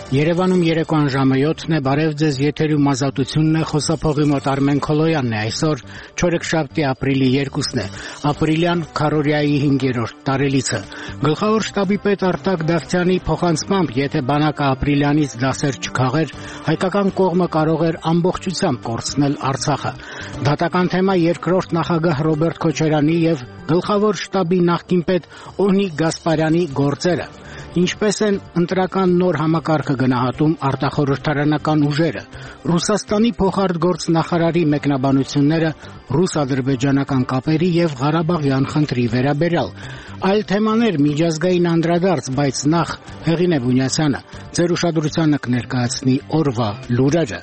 Երևանում երեկոյան ժամը 7-ն է, բարև ձեզ, եթերում ազատությունն է, խոսափողի մոտ Արմեն Քոլոյանն է, այսօր չորեքշաբթի ապրիլի 2-ն է, ապրիլյան քարորիայի 5-րդ տարելիցը։ Գլխավոր շտաբի պետ Արտակ Դավթյանի փոխանցմամբ, եթե բանակը ապրիլյանից դասեր չքաղեր, հայկական կողմը կարող էր ամբողջությամբ կորցնել Արցախը։ Դատական թեմա երկրորդ նախագահ Ռոբերտ Քոչարյանի եւ գլխավոր շտաբի նախկին պետ Օհնիկ Գասպարյանի գործերը։ Ինչպես են ընտրական նոր համակարգը գնահատում արտախորհրդարանական ուժերը, Ռուսաստանի փոխարտգործնախարարի մեկնաբանությունները ռուս-ադրբեջանական կապերի եւ Ղարաբաղյան խնդրի վերաբերյալ, այլ թեմաներ միջազգային անդրադարձ, բայց նախ Հեղինե Բունյասյանը ձեր ուշադրությանը կներկայացնի օրվա լուրերը։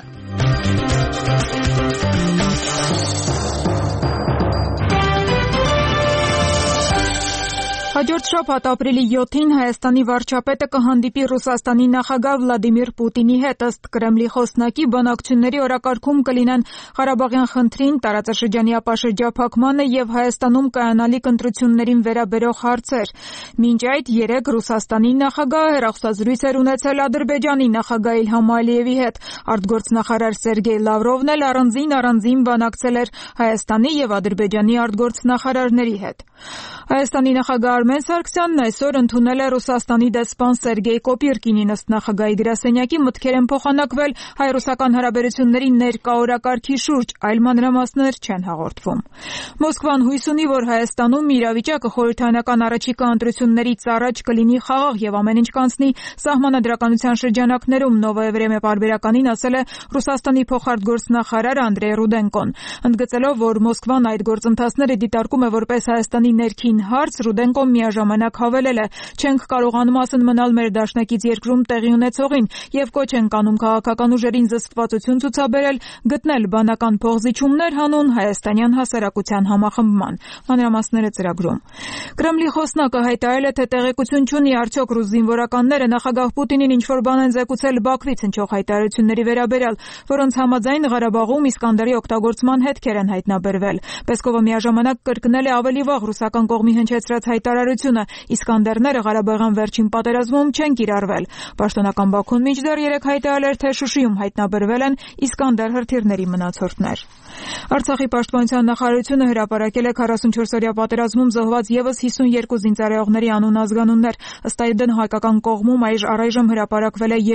Հաջորդ շաբաթ ապրիլի 7-ին Հայաստանի վարչապետը կհանդիպի Ռուսաստանի նախագահ Վլադիմիր Պուտինի հետ, ըստ Կրեմլի խոսնակի բանակցությունների օրակարգում կլինեն Ղարաբաղյան խնդրին, տարածաշրջանի ապաշրջափակմանը եւ Հայաստանում կայանալիք ընտրություններին վերաբերող հարցեր։ Մինչ այդ երեկ Ռուսաստանի նախագահը հեռախոսազրույց էր ունեցել Ադրբեջանի նախագահ Իլհամ Ալիևի հետ։ Արտգործնախարար Սերգեյ Լավրովն էլ առանձին բանակցել էր Հայաստանի եւ Ադրբեջանի արտգործնախարարների հետ։ Հայաստանի նախագահ Արմեն Սարգսյանն այսօր ընդունել է Ռուսաստանի դեսպան Սերգեյ Կոպիրկինին, ըստ նախագահի գրասենյակի մտքեր են փոխանակվել հայ-ռուսական հարաբերությունների ներկա օրակարգի շուրջ, այլ մանրամասներ չեն հաղորդվում։ Մոսկվան հույս ունի, որ Հայաստանում իրավիճակը խորհրդարանական առաջիկա ընտրություններից առաջ կլինի խաղաղ եւ ամեն ինչ կանցնի սահմանադրականության շրջանակներում, Նովոյե Վրեմյա պարբերականին ասել է Ռուսաստանի փոխարտգործնախարար Անդրեյ Ռուդենկոն։ Ընդգծելով, որ Մոսկվան այդ գործընթացները դիտարկում է որպես Հայաստանի ներքին հարց, Ռուդենկոն միաժամանակ հավելել է. «Չենք կարողանում ասեն մնալ մեր դաշնակից երկրում տեղի ունեցողին եւ կոչ ենք անում քաղաքական ուժերին զսպվածություն ցուցաբերել, գտնել բանական փոխզիջումներ հանուն հայաստանյան հասարակության համախմբման»։ Մանրամասները ծրագրում։ Կրեմլի խոսնակը հայտարարել է, թե տեղեկություն չունի արդյոք ռուս զինվորականները նախագահ Պուտինին ինչ-որ բան են զեկուցել Բաքվից հնչող հայտարարությունների վերաբերյալ, որոնց համաձայն Ղարաբաղում Իսկանդերի օգտագործման հետքեր են հայտնաբերվել։ Պեսկովը միաժամանակ կրկնել է ավելի վաղ ռուսական կողմի հնչեցրած հայտարարությունը. Իսկանդերները Ղարաբաղյան վերջին պատերազմում չեն կիրառվել։ Պաշտոնական Բաքուն մինչդեռ երեկ հայտարարել էր, թե Շուշիում հայտնաբերվել են Իսկանդեր հրթիռների մնացորդներ։ Արցախի պաշտպանության նախարարությունը հրապարակել է 44-օրյա պատերազմում զոհված եւս 52 զինծառայողների անուն ազգանուններ։ Ըստ այդմ հայկական կողմում առայժմ հրապարակվել է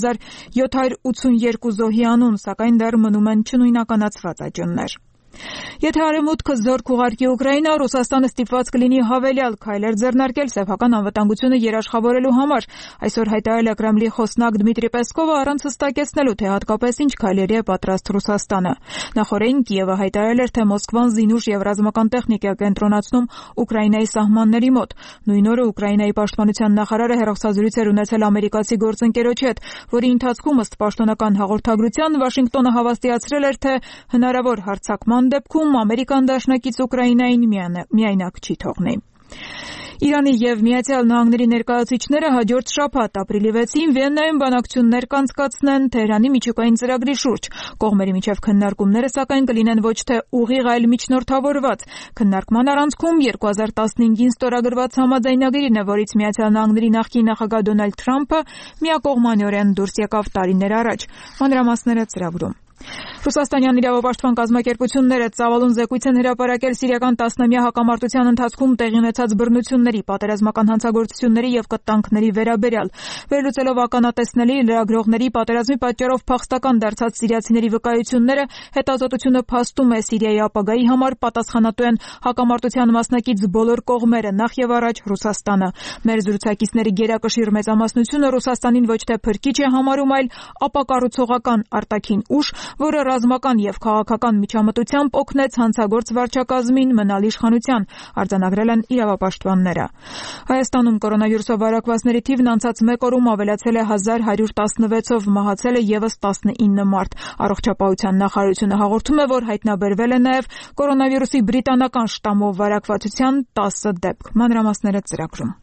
2782 զոհի անուն, սակայն դեռ մնում են չնույնականացված աճյուններ։ Եթե Արևմուտքը զորք ուղարկի Ուկրաինա, Ռուսաստանը ստիպված կլինի հավելյալ քայլեր ձեռնարկել սեփական անվտանգությունը երաշխավորելու համար։ Այսօր հայտարարել է Կրեմլի խոսնակ Դմիտրի Պեսկովը առանց հստակեցնելու, թե հատկապես ինչ քայլերի է պատրաստ Ռուսաստանը։ Նախորդին Կիևը հայտարարել էր, թե Մոսկվան զինուժ եւ ռազմական տեխնիկա կենտրոնացնում Ուկրաինայի սահմանների մոտ։ Նույն օրը Ուկրաինայի պաշտպանության նախարարը հեռախոսազրույց էր ունեցել ամերիկացի գործընկերոջ հետ, որի ընթացքում ըստ պաշտոնական հաղորդագրության Վաշինգտոնը հավաստիացրել էր, թե հնարավոր հարձակման դեպքում Ամերիկան դաշնակից Ուկրաինային միայնակ չի թողնի։ Իրանի եւ Միացյալ Նահանգների ներկայացուցիչները հաջորդ շաբաթ ապրիլի 6-ին Վիեննայում բանակցություններ կանցկացնեն Թեհրանի միջուկային ծրագրի շուրջ։ Կողմերի միջև քննարկումները սակայն կլինեն ոչ թե ուղիղ, այլ միջնորդավորված։ Քննարկման առանցքում 2015-ին ստորագրված համաձայնագրին է, որից Միացյալ Նահանգների նախկին նախագահ Դոնալդ Թրամփը միակողմանիորեն դուրս եկավ տարիներ առաջ։ Մանրամասները ծրագրում։ Ռուսաստանյան իրավապաշտպան կազմակերպությունները ծավալուն զեկույց են հրապարակել սիրիական 10-ամյա հակամարտության ընթացքում տեղի ունեցած բռնությունների, պատերազմական հանցագործությունների եւ կտանքների վերաբերյալ։ Վերլուծելով ականատեսների, լրագրողների, պատերազմի պատճառով փախստական դարձած սիրիացիների վկայությունները, հետազոտությունը փաստում է Սիրիայի ապագայի համար պատասխանատու են հակամարտության մասնակից բոլոր կողմերը, նախ եւ առաջ Ռուսաստանը։ Մեր զրուցակիցների գերակշիռ մեծամասնությունը Ռուսաստանին ոչ թե փրկիչ է համարում, այլ ապակառուցողական արտաքին ուժ, որը ռազմական եւ քաղաքական միջամտությամբ օգնեց հանցագործ վարչակազմին մնալ իշխանության, արձանագրել են իրավապաշտպանները։ Հայաստանում կորոնավիրուսով վարակվածների թիվն անցած մեկ օրում ավելացել է 1116-ով, մահացել է եւս 19 մարդ։ Առողջապահության նախարարությունը հաղորդում է, որ հայտնաբերվել է նաեւ կորոնավիրուսի բրիտանական շտամով վարակվածության 10 դեպք։ Մանրամասները ծրագրում։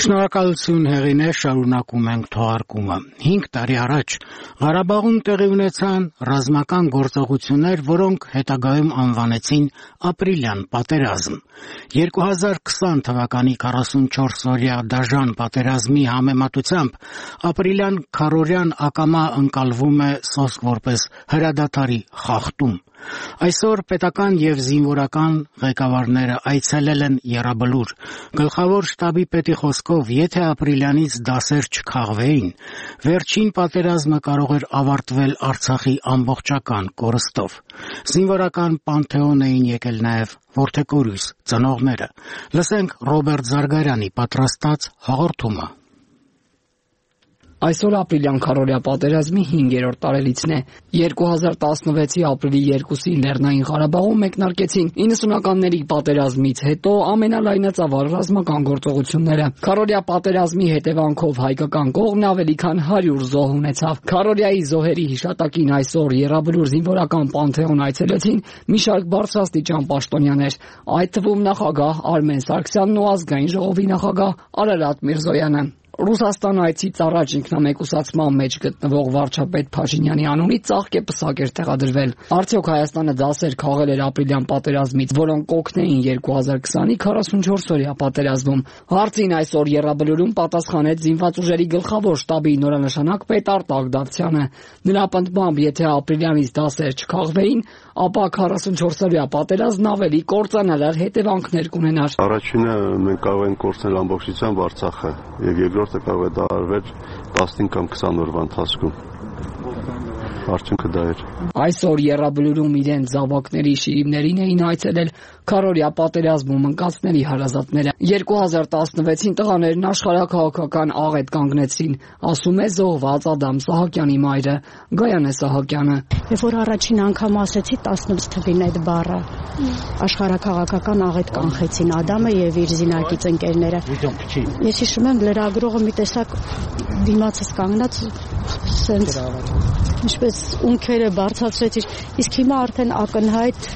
Շնորհակալություն Հեղինե, շարունակում ենք թողարկումը։ 5 տարի առաջ Ղարաբաղում տեղի ունեցան ռազմական գործողություններ, որոնք հետագայում անվանեցին ապրիլյան պատերազմ։ 2020 թվականի 44-օրյա դաժան պատերազմի համեմատությամբ ապրիլյան քառօրյան ակամա ընկալվում է սոսկ որպես հրադադարի խախտում։ Այսօր պետական եւ զինվորական ղեկավարները այցելել են Եռաբլուր։ Գլխավոր շտաբի պետի խոսքով, եթե ապրիլյանից դասեր չքաղվեին, վերջին պատերազմը կարող էր ավարտվել Արցախի ամբողջական կորստով։ Զինվորական պանթեոն էին եկել նաեւ որդեկորույս ծնողները։ Լսենք Ռոբերտ Զարգարյանի պատրաստած հաղորդումը։ Այսօր ապրիլյան քառօրյա պատերազմի 5-րդ տարելիցն է։ 2016-ի ապրիլի 2-ին Լեռնային Ղարաբաղում մեկնարկեցին 90-ականների պատերազմից հետո ամենալայնածավալ ռազմական գործողությունները։ Քառօրյա պատերազմի հետևանքով հայկական կողմն ավելի քան 100 զոհ ունեցավ։ Քառօրյայի զոհերի հիշատակին այսօր Եռաբլուր զինվորական պանթեոն այցելեցին մի շարք բարձրաստիճան պաշտոնյաներ, այդ թվում նախագահ Արմեն Սարգսյանն ու ազգային ժողովի նախագահ Արարատ Միրզոյանը։ Ռուսաստան այցից առաջ ինքնամեկուսացման մեջ գտնվող վարչապետ Փաշինյանի անունից ծաղկեպսակ էր տեղադրվել։ Արդյոք Հայաստանը դասեր քաղել էր ապրիլյան պատերազմից, որոնք կօգնեին 2020-ի 44-օրյա պատերազմում։ Հարցին այսօր Եռաբլուրում պատասխանեց զինված ուժերի գլխավոր շտաբի նորանշանակ պետ Արտակ Դավթյանը։ Նրա պնդմամբ, եթե ապրիլյանից դասեր չքաղվեին, ապա 44-օրյա պատերազմն ավելի կործանարար հետևանքներ կունենար։ Առաջինը մենք կարող ենք կորցնել ամբողջությամբ Արցախը, եւ երկրորդը կարող է դա արվել 15 կամ 20 օրվա ընթացքում։ Արդյունքը դա էր։ Այսօր Եռաբլուրում իրենց զավակների շիրիմներին էին այցելել քառօրյա պատերազմում ընկածների հարազատները։ 2016-ին տղաներն աշխարհաքաղաքական աղետ կանգնեցին, ասում է զոհված Ադամ Սահակյանի մայրը Գայանե Սահակյանը։ Երբ որ առաջին անգամ ասեցի 16 թվին այդ բառը, աշխարհաքաղաքական աղետ կանխեցին Ադամը եւ իր զինակից ընկերները։ Ես հիշում եմ լրագրողը մի տեսակ դիմացս կանգնած սենց ինչպես ունքերը բարձրացրեց, իսկ հիմա արդեն ակնհայտ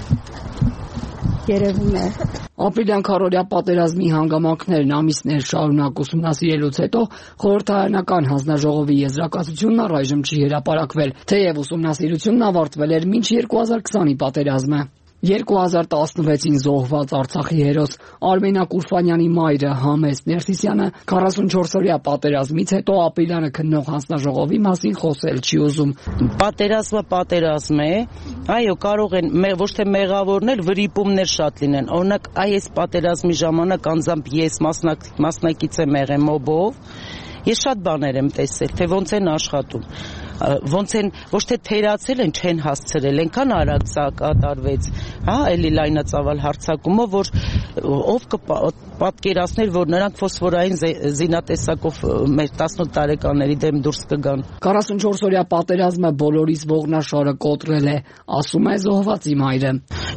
երևում է։ Ապրիլյան քառօրյա պատերազմի հանգամանքներն ամիսներ շարունակ ուսումնասիրելուց հետո խորհրդարանական հանձնաժողովի եզրակացությունն առայժմ չի հրապարակվել, թեև ուսումնասիրությունն ավարտվել էր մինչ 2020-ի պատերազմը։ 2016-ին զոհված Արցախի հերոս Արմենակ Ուրֆանյանի մայրը Համես Ներսիսյանը 44-օրյա պատերազմից հետո ապրիլյանը քննող հանձնաժողովի մասին խոսել չի ուզում։ Պատերազմը պատերազմ է, այո, կարող են ոչ թե մեղավորներ, վրիպումներ շատ լինեն։ Օրինակ, այս պատերազմի ժամանակ անձամբ ես մասնակից եմ եղել մոբով, ես շատ բաներ եմ տեսել, թե ոնց են աշխատում։ Ոնց են ոչ թե թերացել են, չեն հասցրել, այնքան արագ կատարվեց, էլի լայնածավալ հարձակումով, որ ով կպատկերացներ, որ նրանք ֆոսֆորային զինատեսակով մեր 18 տարեկանների դեմ դուրս կգան։ 44-օրյա պատերազմը բոլորիս ողնաշարը կոտրել է, ասում է զոհվածի մայրը։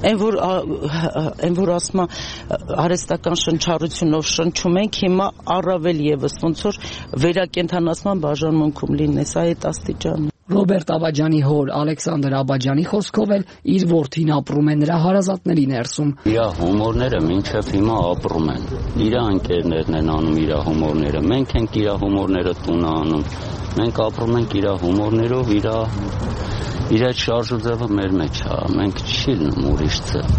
Այն որ ասում արհեստական շնչառությունով շնչում ենք, հիմա առավել եւս ոնց որ վերակենդանացման բաժանմունքում լինես այդ աստիճան։ Ռոբերտ Աբաջյանի հոր Ալեքսանդր Աբաջյանի խոսքով էլ իր որդին ապրում է նրա հարազատների ներսում։ Իր հումորները մինչև հիմա ապրում են։ Իր ընկերներն են անում իր հումորները։ Մենք ենք իր հումորները տունը անում։ Մենք ապրում ենք իր հումորներով, իր այդ շարժուձևը մեր մեջ է։ Մենք չի լինում ուրիշ ձև։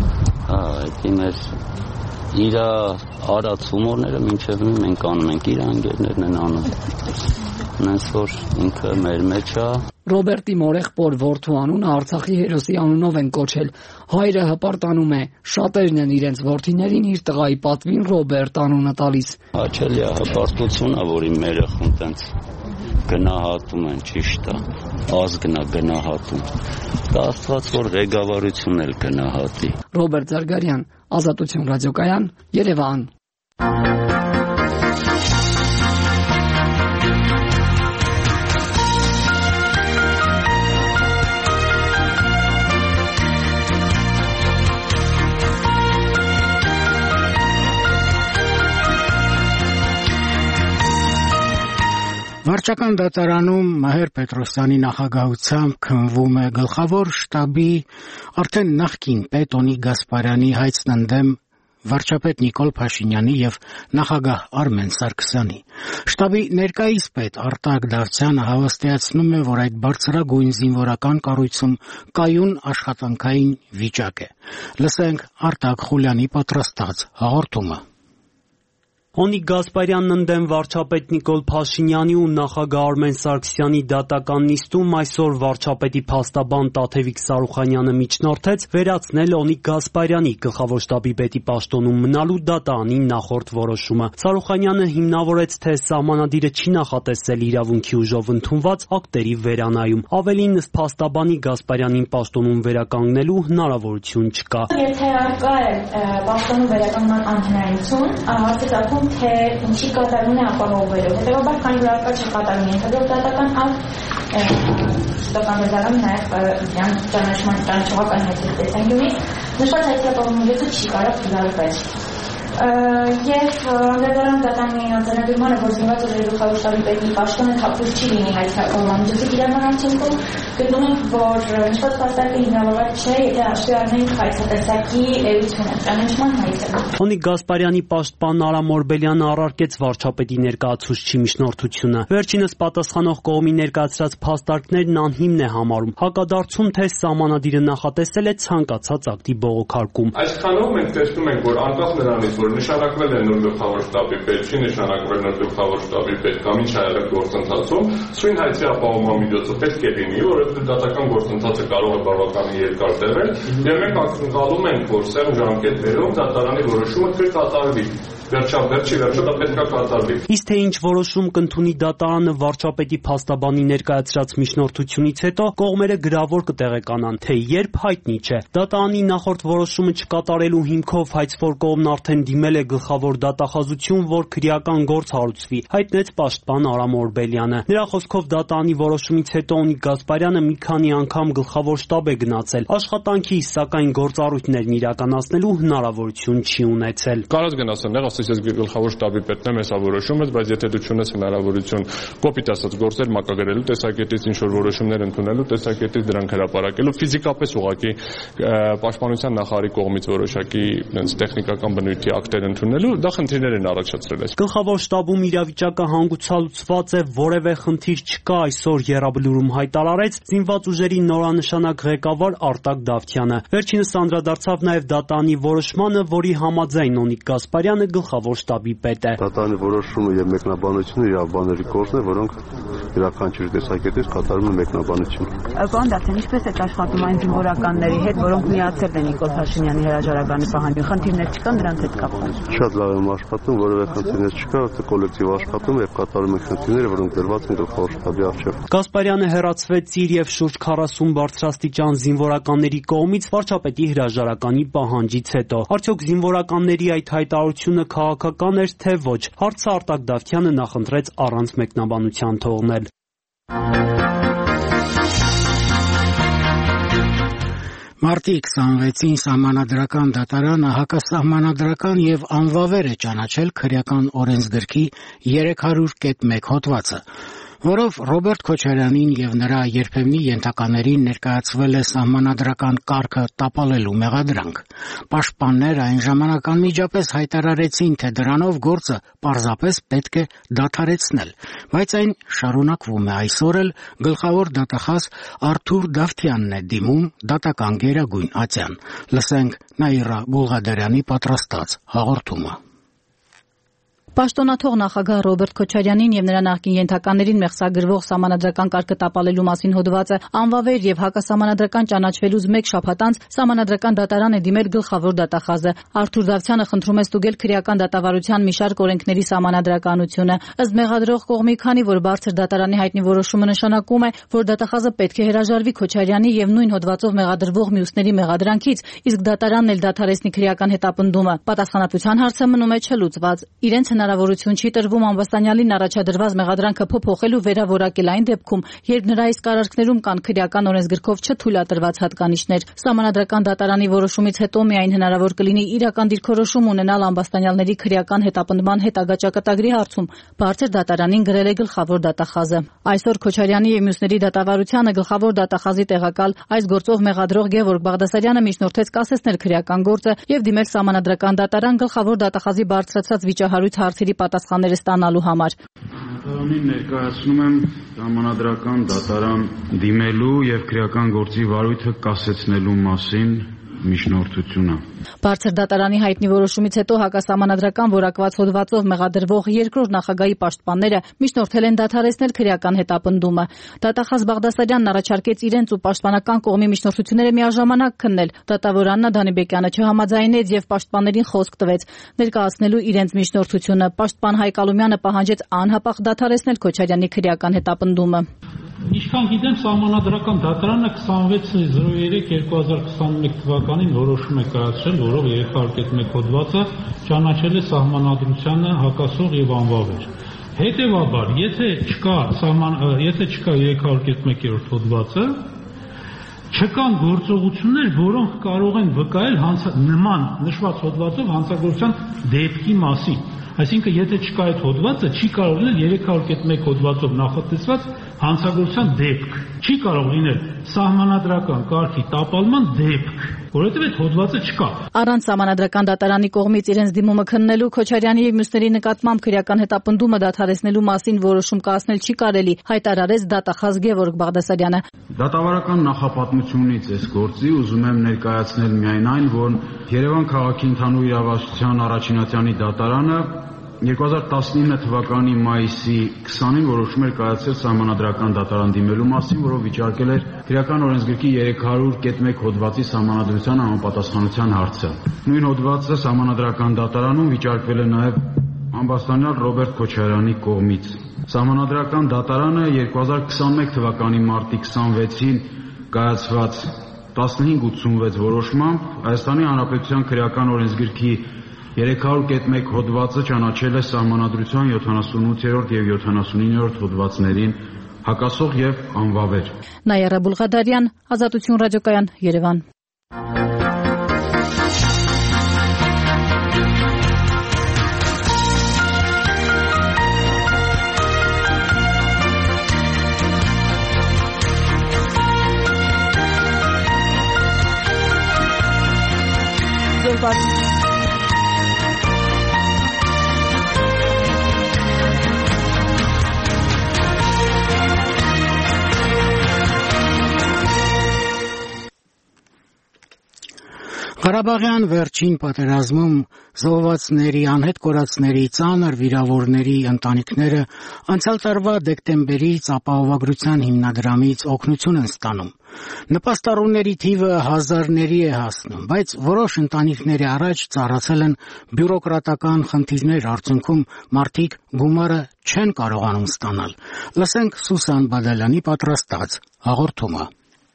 Դա մեր իր արած հումորները մինչև մենք անում ենք, իր ընկերներն են անում։ Նենց որ ինքը մեր մեջ է։ Ռոբերտի մորեղբոր որդու անունը Արցախի հերոսի անունով են կոչել։ Հայրը հպարտանում է, շատերն են իրենց որդիներին իր տղայի պատվին Ռոբերտ անունը տալիս։ Հաճելի է հպարտությունը, որ իմ երեխուն տենց գնահատում են, ճիշտ է, ազգն է գնահատում։ Դա Աստված որ ղեկավարությունն էլ գնահատի։ Ռոբերտ Զարգարյան, Ազատություն ռադիոկայան, Երևան։ Վարչական դատարանում Մհեր Պետրոսյանի նախագահությամբ քննվում է գլխավոր շտաբի արդեն նախկին պետ Օնիկ Գասպարյանի հայցն ընդդեմ վարչապետ Նիկոլ Փաշինյանի եւ նախագահ Արմեն Սարգսյանի։ Շտաբի ներկայիս պետ Արտակ Դավթյանը հավաստիացնում է, որ այդ բարձրագույն զինվորական կառույցում կայուն աշխատանքային վիճակ է։ Լսենք Արտակ Խուլյանի պատրաստած հաղորդումը։ Հոնիկ Գասպարյանն ընդդեմ վարչապետ Նիկոլ Փաշինյանի ու նախագահ Արմեն Սարգսյանի դատական նիստում այսօր վարչապետի փաստաբան Տաթևիկ Սարուխանյանը միջնորդեց վերացնել Հոնիկ Գասպարյանի գլխավոր շտաբի պետի պաշտոնում մնալու դատարանի նախորդ որոշումը։ Սարուխանյանը հիմնավորեց, թե սահմանադիրը չի նախատեսել իրավունքի ուժով ընդունված ակտերի վերանայում։ Ավելին, ըստ փաստաբանի, Գասպարյանին պաշտոնում վերականգնելու հնարավորություն չկա։ Եթե արկա է պաշտոնու վերականգնման անհնարինություն, թե ինչի կատարումն է ապահովվելով։ Հետևաբար, քանի որ արկա չկատարում է ընդհանուր դատական ակտ, շտական դատարանը նաև իրան ճանաչողական հետևի տեսանկյունից նշված հայտարարությունից չի կարող կիրառվել։ Եվ անդրադառնալով դատարանի արձանագրմանը, որ զինված ուժերի գլխավոր շտաբի պետի պաշտոնը թափուր չի լինի հայտարարման միջոցի կիրառման արդյունքում, գտնում ենք, որ նշված փաստարկը հիմնավորված չէ, եթե հաշվի առնենք հայցատեսակի էությունը, ճանաչման հայցը։ Հոնիկ Գասպարյանի պաշտպան Արամ Օրբելյանը առարկեց վարչապետի ներկայացուցչի միջնորդությունը։ Վերջինս պատասխանող կողմի ներկայացրած փաստարկներն անհիմն է համարում, հակադարձում, թե սահմանադիրը նախատեսել է ցանկացած ակտի բողոքարկում։ Այսքանով մենք տեսնում ենք, որ անկախ նրանից, որ նշանակվել է նոր գլխավոր շտաբի պետ, չի նշանակվել նոր գլխավոր շտաբի պետ կամ ինչ ա եղել գործընթացում, սույն հայցի ապահովման միջոցը պետք է լինի, որովհետև դատական գործընթացը կարող է բավականին երկար տևել, եւ մենք ակնկալում ենք, որ սեղմ ժամկետներում դատարանի որոշումը կկատարվի։ Վերջի դա պետք է կատարվի։ Իսկ թե ինչ որոշում կընդունի դատարանը վարչապետի փաստաբանի ներկայացրած միջնորդությունից հետո կողմերը գրավոր կտեղեկանան, թե երբ հայտնի չէ։ Դատարանի նախորդ որոշումը չկատարելու հիմքով հայցվոր կողմն արդեն դիմել է գլխավոր դատախազություն, որ քրեական գործ հարուցվի, հայտնեց պաշտպան Արամ Օրբելյանը։ Նրա խոսքով դատարանի որոշումից հետո Հոնիկ Գասպարյանը մի քանի անգամ գլխավոր շտաբ է գնացել, աշխատանքի, սակայն գործառույթներն իրականացնելու հնարավորություն չի ունեցել։ Կարած գնաս ես գլխավոր շտաբի պետն եմ, հեսա որոշում ես, բայց եթե դու չունես հնարավորություն կոպիտ ասած գործել մակագրելու տեսակետից, ինչ որ որոշումներ ընդունելու տեսակետից, դրանք հրապարակելու, ֆիզիկապես ուղղակի պաշտպանության նախարարի կողմից որոշակի տեխնիկական բնույթի ակտեր ընդունելու, դա խնդիրներ են առաջացրել այս։ Գլխավոր շտաբում իրավիճակը հանգուցալուծված է, որևէ խնդիր չկա, այսօր եռաբլուրում հայտարարեց զինված ուժերի նորանշանակ ղեկավար Արտակ Դավթյանը։ Վերջինս անդրադարձավ նաև դատարանի որոշմանը, որի համաձայն Հոնիկ Գասպարյանը գլխավոր շտաբի պետ է։ Դատարանի որոշումը եւ մեկնաբանությունը իրավաբանների գործն է, որոնք յուրաքանչյուր տեսակետից կատարում են մեկնաբանություն։ Պարոն Դավթյան, ինչպես է աշխատում այն զինվորականների հետ, որոնք միացել են Նիկոլ Փաշինյանի հրաժարականի պահանջին, խնդիրներ չկան դրանց հետ կապված։ Շատ լավ եմ աշխատում, որևէ խնդիրներ չկա, որտեղ կոլեկտիվ աշխատում եւ կատարում են խնդիրները, որոնք դրված են գլխավոր շտաբի առջեւ։ Գասպարյանը հերացվեց իր եւ շուրջ 40 բարձրաստիճան զինվորականների կողմից վարչապետի հրաժարականի պահանջից հետո։ Արդյոք զինվորականների այդ հայտարարությունը քաղաքական էր, թե ոչ։ Հարցը Արտակ Դավթյանը նախընտրեց առանց մեկնաբանության թողնել։ Մարտի 26-ին Սահմանադրական դատարանը հակասահմանադրական եւ անվավեր է ճանաչել քրեական օրենսգրքի 300.1 հոդվածը, որով Ռոբերտ Քոչարյանին եւ նրա երբեմնի ենթականերին ներկայացվել է սահմանադրական կարգը տապալելու մեղադրանք։ Պաշտպանները այն ժամանակ անմիջապես հայտարարեցին, թե դրանով գործը պարզապես պետք է դադարեցնել, բայց այն շարունակվում է այսօր էլ գլխավոր դատախազ Արթուր Դավթյանն է դիմում դատական գերագույն ատյան։ Լսենք Նաիրա Բուլղադարյանի պատրաստած հաղորդումը։ Պաշտոնաթող նախագահ Ռոբերտ Քոչարյանին եւ նրա նախկին ենթականերին մեղսագրվող սահմանադրական կարգը տապալելու մասին հոդվածը անվավեր եւ հակասահմանադրական ճանաչվելուց մեկ շաբաթ անց Սահմանադրական դատարան է դիմել գլխավոր դատախազը։ Արթուր Դավթյանը խնդրում է ստուգել քրեական դատավարության մի շարք օրենքների սահմանադրականությունը։ Ըստ մեղադրող կողմի, քանի որ բարձր դատարանի հայտնի որոշումը նշանակում է, որ դատախազը պետք է հրաժարվի Քոչարյանի եւ նույն հոդվածով մեղադրվող մյուսների մեղադրանքից, իսկ դատարանն էլ դադարեցնի քրեական հետապնդումը, պատասխանատվության հարցը մնում է չլուծված։ Իրենց հնարավորություն չի տրվում ամբաստանյալին առաջադրված մեղադրանքը փոփոխել ու վերավորակել այն դեպքում, երբ նրա իսկ արարքներում կան քրեական օրենսգրքով չթույլատրված հատկանիշներ։ Սահմանադրական դատարանի որոշումից հետո միայն հնարավոր կլինի իրական դիրքորոշում ունենալ ամբաստանյալների քրեական հետապնդման հետագա ճակատագրի հարցում, բարձր դատարանին գրել է գլխավոր դատախազը։ Այսօր Քոչարյանի եւ մյուսների դատավարությանը գլխավոր դատախազի տեղակալ այս գործով մեղադրող Գևորգ Բաղդասարյանը միջնորդեց կասեցնել քրեական գործը եւ դիմել Սահմանադրական դատարան գլխավոր դատախազի բարձրացած վիճահարույց հարցերի պատասխանները ստանալու համար։ Դատարանին ներկայացնում եմ Սահմանադրական դատարան դիմելու եւ քրեական գործի վարույթը կասեցնելու մասին միջնորդությունը։ Բարձր դատարանի հայտնի որոշումից հետո հակասահմանադրական որակված հոդվածով մեղադրվող երկրորդ նախագահի պաշտպանները միջնորդել են դադարեցնել քրեական հետապնդումը։ Դատախազ Բաղդասարյանն առաջարկեց իրենց ու պաշտպանական կողմի միջնորդությունները միաժամանակ քննել։ Դատավոր Աննա Դանիբեկյանը չհամաձայնեց եւ պաշտպաններին խոսք տվեց ներկայացնելու իրենց միջնորդությունը։ Պաշտպան Հայկ Ալումյանը պահանջեց անհապաղ դադարեցնել Քոչարյանի քրեական հետապնդումը։ Ինչքան գիտեմ, Սահմանադրական դատարանը 26.03.2021 թվականին որոշում է կայացրել, որով 301 հոդվածը ճանաչել է սահմանադրությանը հակասող եւ անվավեր։ Հետևաբար, եթե չկա 301 հոդվածը, չկան գործողություններ, որոնք կարող են վկայել նման նշված հոդվածով հանցագործության դեպքի մասին։ Այսինքն, եթե չկա այդ հոդվածը, չի կարող լինել 301 հոդվածով նախատեսված հանցագործության դեպք, չի կարող լինել սահմանադրական կարգի տապալման դեպք, որովհետև այդ հոդվածը չկա։ Առանց Սահմանադրական դատարանի կողմից իրենց դիմումը քննելու Քոչարյանի եւ մյուսների նկատմամբ քրեական հետապնդումը դադարեցնելու մասին որոշում կայացնել չի կարելի, հայտարարեց դատախազ Գևորգ Բաղդասարյանը։ Դատավարական նախապատմությունից այս գործի ուզում եմ ներկայացնել միայն այն, որ Երևան քաղաքի ընդհանուր իրավասության առաջինատյանի դատարանը 2019 թվականի մայիսի 20-ին որոշում էր կայացրել Սահմանադրական դատարան դիմելու մասին, որով վիճարկել էր քրեական օրենսգրքի 300.1 հոդվածի սահմանադրության համապատասխանության հարցը։ Նույն հոդվածը Սահմանադրական դատարանում վիճարկվել է նաև ամբաստանյալ Ռոբերտ Քոչարյանի կողմից։ Սահմանադրական դատարանը 2021 թվականի մարտի 26-ին կայացված 1586 որոշմամբ Հայաստանի Հանրապետության քրեական օրենսգրքի 300.1 հոդվածը ճանաչել է Սահմանադրության 78-րդ եւ 79-րդ հոդվածներին հակասող եւ անվավեր։ Նայարա Բուլղադարյան, Ազատություն ռադիոկայան, Երևան։ Ղարաբաղյան վերջին պատերազմում զոհվածների, անհետ կորածների, ծանր վիրավորների ընտանիքները անցյալ տարվա դեկտեմբերից ապահովագրության հիմնադրամից օգնություն են ստանում։ Նպաստառուների թիվը հազարների է հասնում, բայց որոշ ընտանիքների առաջ ծառացել են բյուրոկրատական խնդիրներ, արդյունքում մարդիկ գումարը չեն կարողանում ստանալ։ Լսենք Սուսան Բադալյանի պատրաստած հաղորդումը։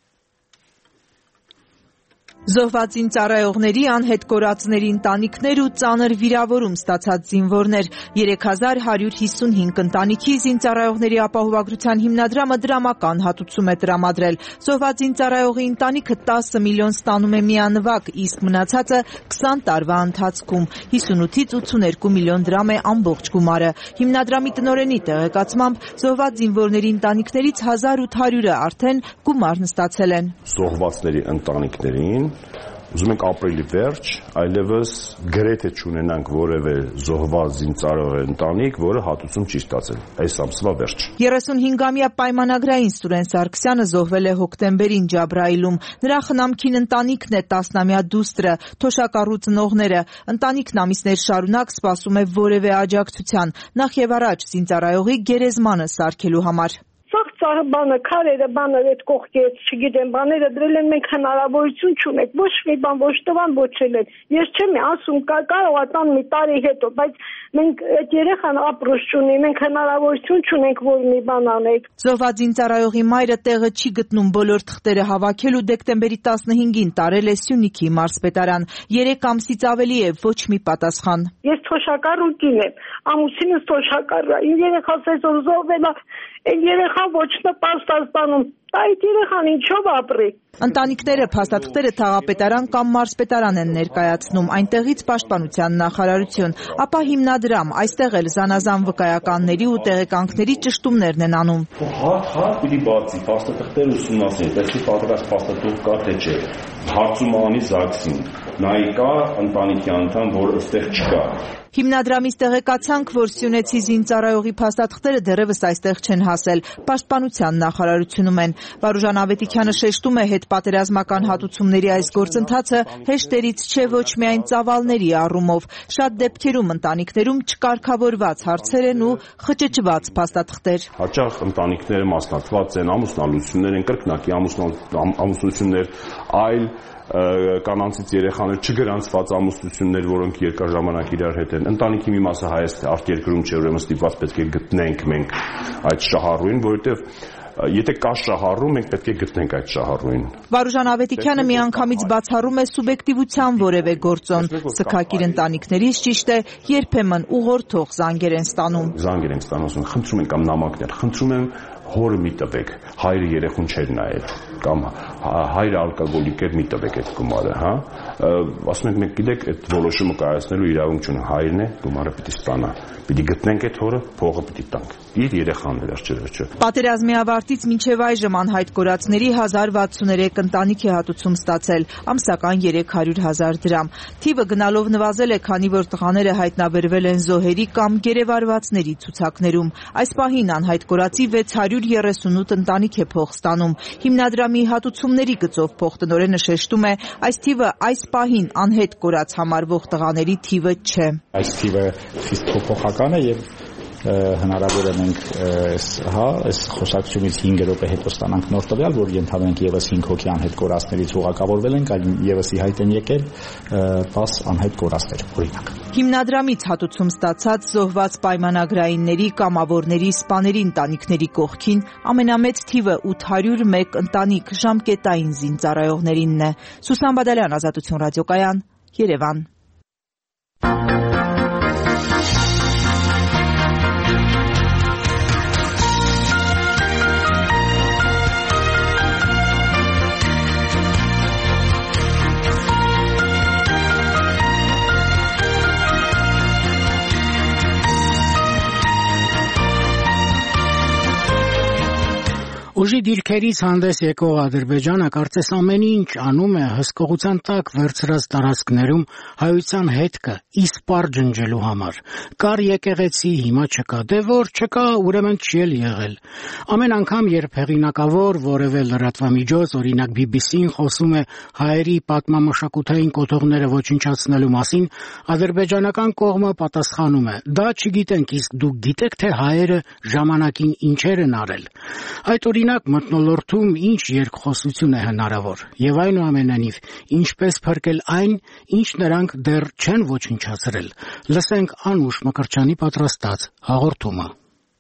Զոհվածին ծառայողների, անհետ կորածների ընտանիքներ ու ծանր վիրավորում ստացած զինվորներ 3155 ընտանիքի զինծառայողների ապահովագրության հիմնադրամը դրամական հատուցում է տրամադրել։ Զոհված զինծառայողի ընտանիքը 10 միլիոն ստանում է միանվագ, իսկ մնացածը 20 տարվա ընթացքում 58-ից 82 միլիոն դրամ է ամբողջ գումարը։ Հիմնադրամի տնօրենի տեղեկացմամբ զոհված զինվորների ընտանիքներից 1800-ը արդեն գումարն ստացել են։ Զոհվածների ընտանիքներին ուզում ենք ապրիլի վերջ այլևս գրեթե չունենանք որևէ զոհված զինծառայող ընտանիք, որը հատուցում չի ստացել այս ամսվա վերջ։ 35-ամյա պայմանագրային Սուրեն Սարգսյանը զոհվել է հոկտեմբերին Ջաբրայիլում։ Նրա խնամքին ընտանիքն է 10-ամյա դուստրը, թոշակառու ծնողները։ Ընտանիքն ամիսներ շարունակ սպասում է որևէ աջակցության, նախ եւ առաջ զինծառայողի գերեզմանը սարքելու համար։ Ծառը բանը, քարերը, բանը, այդ կողքի, չգիտեմ, բաները դրել են, մենք հնարավորություն չունենք, ոչ մի բան, ոչ տվան, ոչ էլ են։ Ես չեմ ասում, կարող է տան մի տարի հետո, բայց Մենք այդ երեխան ապրուց չունի, մենք հնարավորություն չունենք որ մի բան անենք։ Զոհված զինծառայողի մայրը տեղը չի գտնում բոլոր թղթերը հավաքել ու դեկտեմբերի 15-ին տարել է Սյունիքի մարզպետարան։ 3 ամսից ավելի է ոչ մի պատասխան։ Ես թոշակառ ու կին եմ, ամուսինս թոշակառ է, իմ երեխաս այսօր զոհվել է, այն երեխան ոչ նպաստ է ստանում, այդ երեխան ինչով ապրի։ Ընտանիքները փաստաթղթերը թաղապետարան կամ մարզպետարան են ներկայացնում, այնտեղից պաշտպանության նախարարություն, ապա հիմնադրամ, այստեղ էլ զանազան վկայականների ու տեղեկանքների ճշտումներն են անում։ Հատ պիտի բացի, փաստաթղթեր ուսումնասիրել, տեսքի պատրաստ փաստաթուղթ կա թե չէ, հարցում անի ԶԱԳՍ-ին, նայի կա ընտանիքի անդամ, որ այստեղ չկա։ Հիմնադրամից տեղեկացանք, որ սյունեցի զինծառայողի փաստաթղթերը դեռևս այստեղ չեն հասել, պաշտպանության նախարարությունում են։ Վարուժան Ավետիքյանը շեշտում է հետպատերազմական հատուցումների այս գործընթացը հեշտերից չէ ոչ միայն ծավալների առումով։ Շատ դեպքերում ընտանիքներում չկարգավորված հարցեր են ու խճճված փաստաթղթեր։ Հաճախ ընտանիքները մասնատված են, ամուսնալություններ են, կրկնակի ամուսնություններ, այլ կանանցից երեխաներ չգրանցված ամուսնություններ, որոնք երկար ժամանակ իրար հետ են։ Ընտանիքի մի մասը հայ է արտերկրում չէ, ուրեմն ստիպված պետք է գտնենք մենք այդ շահառուին, որովհետև եթե կա շահառու, մենք պետք է գտնենք այդ շահառուին։ Վարուժան Ավետիքյանը միանգամից բացառում է սուբյեկտիվության որևէ գործոն։ Սգակիր ընտանիքներից ճիշտ է, երբեմն ուղղորդող զանգեր են ստանում։ Զանգեր են ստանում, խնդրում են կամ նամակներ, խնդրում եմ հորը մի տվեք, հայրը երեխուն չէր նայել, կամ հայրը ալկոգոլիկ էր, մի տվեք այդ գումարը, հա։ Ասում ենք մենք գիտեք այդ որոշումը կայացնելու իրավունք չունի, հայրն է, գումարը պիտի ստանա։ Պիտի գտնենք այդ հորը, փողը պիտի տանք։ Իր երեխան վերջը։ Պատերազմի ավարտից մինչև այժմ անհայտ կորածների 1063 ընտանիք է հատուցում ստացել, ամսական 300,000 դրամ։ Թիվը գնալով նվազել է, քանի որ տղաները հայտնաբերվել են զոհերի կամ գերեվարվածների ցուցակներում։ Այս պահին անհայտ կորածի 638 ընտանիք է փող ստանում։ Հիմնադրամի հատուցումների գծով փոխտնօրենը շեշտում է, այս թիվը այս պահին անհետ կորած համարվող տղաների թիվը չէ։ Այս թիվը խիստ փոփոխական է եւ հնարավոր է մենք այս խոսակցությունից 5 րոպե հետո ստանանք նոր տվյալ, որ ենթադրենք եւս 5 հոգի անհետ կորածներից ուղղակավորվել են, այլ եւս ի հայտ են եկել 10 անհետ կորածներ, օրինակ։ Հիմնադրամից հատուցում ստացած զոհված պայմանագրայինների, կամավորների, սպաների ընտանիքների կողքին ամենամեծ թիվը 801 ընտանիք ժամկետային զինծառայողներինն է։ Սուսան Բադալյան, Ազատություն ռադիոկայան, Երևան։ Ուժի դիրքերից հանդես եկող Ադրբեջանը կարծես ամեն ինչ անում է հսկողության տակ վերցրած տարածքներում հայության հետքը իսպառ ջնջելու համար։ Կար եկեղեցի, հիմա չկա, դե որ չկա, ուրեմն չի էլ եղել։ Ամեն անգամ, երբ հեղինակավոր որևէ լրատվամիջոց, օրինակ BBC-ն խոսում է հայերի պատմամշակութային կոթողները ոչնչացնելու մասին, ադրբեջանական կողմը պատասխանում է. դա չգիտենք, իսկ դուք գիտեք, թե հայերը ժամանակին ինչեր են արել։ Այդ օրինակ մթնոլորտում ինչ երկխոսություն է հնարավոր եւ այնուամենայնիվ ինչպես փրկել այն, ինչ նրանք դեռ չեն ոչնչացրել։ Լսենք Անուշ Մկրտչյանի պատրաստած հաղորդումը։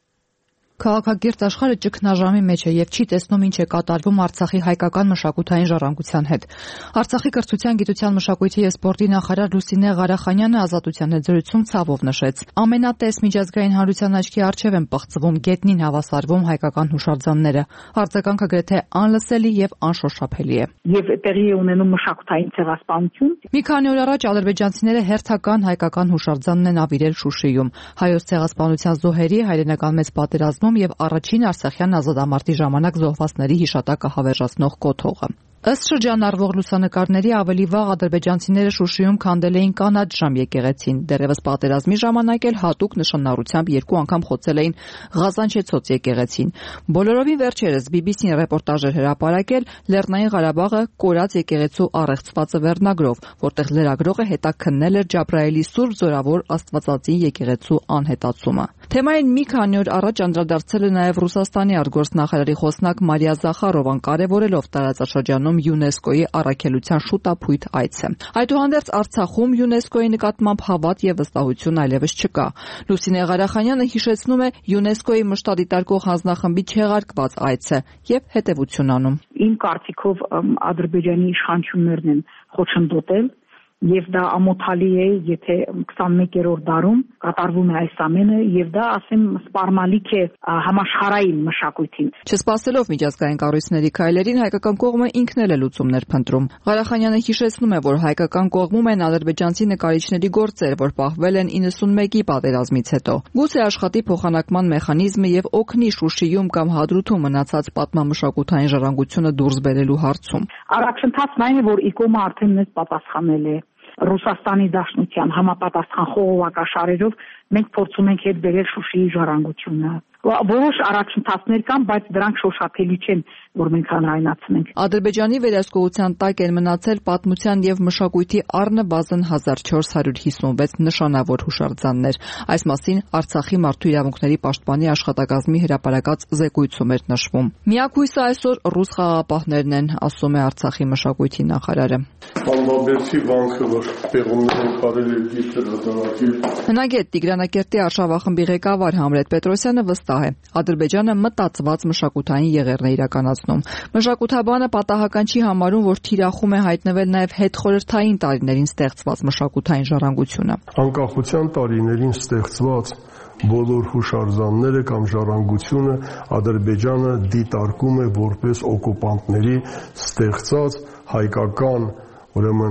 Քաղաքակիրթ աշխարհը ճգնաժամի մեջ է եւ չի տեսնում ինչ է կատարվում Արցախի հայկական մշակութային ժառանգության հետ։ Արցախի կրթության, գիտության, մշակույթի եւ սպորտի նախարար Լուսինե Ղարախանյանը Ազատության հետ զրույցում ցավով նշեց. ամենատես միջազգային հանրության աչքի առջև են պղծվում, գետնին հավասարվում հայկական հուշարձանները։ Արձագանքը գրեթե անլսելի եւ անշոշափելի է։ Եվ տեղի է ունենում մշակութային ցեղասպանություն։ Մի քանի օր առաջ ադրբեջանցիները հերթական հայկական հուշարձանն են ավիրել Շուշիում։ Հայոց ցեղասպանության զոհերի հայրենական մեծ պատերազմում եւ առաջին արցախյան ազատամարտի ժամանակ զոհվածների հիշատակը հավերժացնող կոթողը։ Ըստ շրջանառվող լուսանկարների ավելի վաղ ադրբեջանցիները Շուշիում քանդել էին կանաչ ժամ եկեղեցին։ Դեռևս պատերազմի ժամանակ էլ հատուկ նշանառությամբ 2 անգամ խոցել էին Ղազանչեցոց եկեղեցին։ Բոլորովին վերջերս BBC-ն ռեպորտաժ էր հրապարակել Լեռնային Ղարաբաղը կորած եկեղեցու առեղծվածը վերնագրով, որտեղ լրագրողը հետաքննել էր Ջաբրայելի Սուրբ Զորավոր Աստվածածի եկեղեցու անհետացումը։ Թեմային մի քանի օր առաջ անդրադարձել է նաև Ռուսաստանի արտգործնախարարի խոսնակ Մարիա Զախարովան, կարևորելով տարածաշրջանում ՅՈՒՆԵՍԿՕ-ի առաքելության շուտապույտ այցը։ Այդուհանդերձ Արցախում ՅՈՒՆԵՍԿՕ-ի նկատմամբ հավատ եւ վստահություն այլևս չկա։ Լուսինե Ղարախանյանը հիշեցնում է ՅՈՒՆԵՍԿՕ-ի մշտադիտարկող հանձնախմբի չեղարկված այցը եւ հետեւություն անում։ Իմ կարծիքով Ադրբեջանի իշխանություններն են խոչընդոտել եւ դա ամոթալի է, եթե 21-րդ դարում կատարվում է այս ամենը եւ դա, ասեմ, սպառնալիք է համաշխարհային մշակույթին։ Չսպասելով միջազգային կառույցների քայլերին, հայկական կողմը ինքն էլ է լուծումներ փնտրում։ Ղարախանյանը հիշեցնում է, որ հայկական կողմում են ադրբեջանցի նկարիչների գործեր, որ պահվել են 91-ի պատերազմից հետո։ Գուցե աշխատի փոխանակման մեխանիզմը եւ օգնի Շուշիում կամ Հադրութում մնացած պատմամշակութային ժառանգությունը դուրս բերելու հարցում։ Առաջընթացն այն է, որ ԻԿՕՄ-ը արդեն մեզ պատասխանել է Ռուսաստանի Դաշնության համապատասխան խողովակաշարերով մենք փորձում ենք հետ բերել Շուշիի ժառանգությունը։ Որոշ առաջընթացներ կան, բայց դրանք շոշափելի չեն, որ մենք հանրայնացնենք։ Ադրբեջանի վերահսկողության տակ են մնացել պատմության եւ մշակույթի առնվազն 1456 նշանավոր հուշարձաններ։ Այս մասին Արցախի մարդու իրավունքների պաշտպանի աշխատակազմի հրապարակած զեկույցում էր նշվում։ Միակույսը այսօր ռուս խաղաղապահներն են, ասում է Արցախի մշակույթի նախարարը։ Անվաբերդի վանքը, որ պեղումներ են կարել է գիտել հրադանակել։ Հնագետ Տիգրանակերտի արշավախմբի ղեկավար Համլետ Պետրոսյանը վստահ է, Ադրբեջանը մտածված մշակութային եղերն է իրականացնում։ Մշակութաբանը պատահական չի համարում, որ թիրախում է հայտնվել նաև հետխորհրդային տարիներին ստեղծված մշակութային ժառանգությունը։ Անկախության տարիներին ստեղծված բոլոր հուշարձանները կամ ժառանգությունը Ադրբեջանը դիտարկում է որպես օկուպանտների ստեղծած հայկական, ուրեմն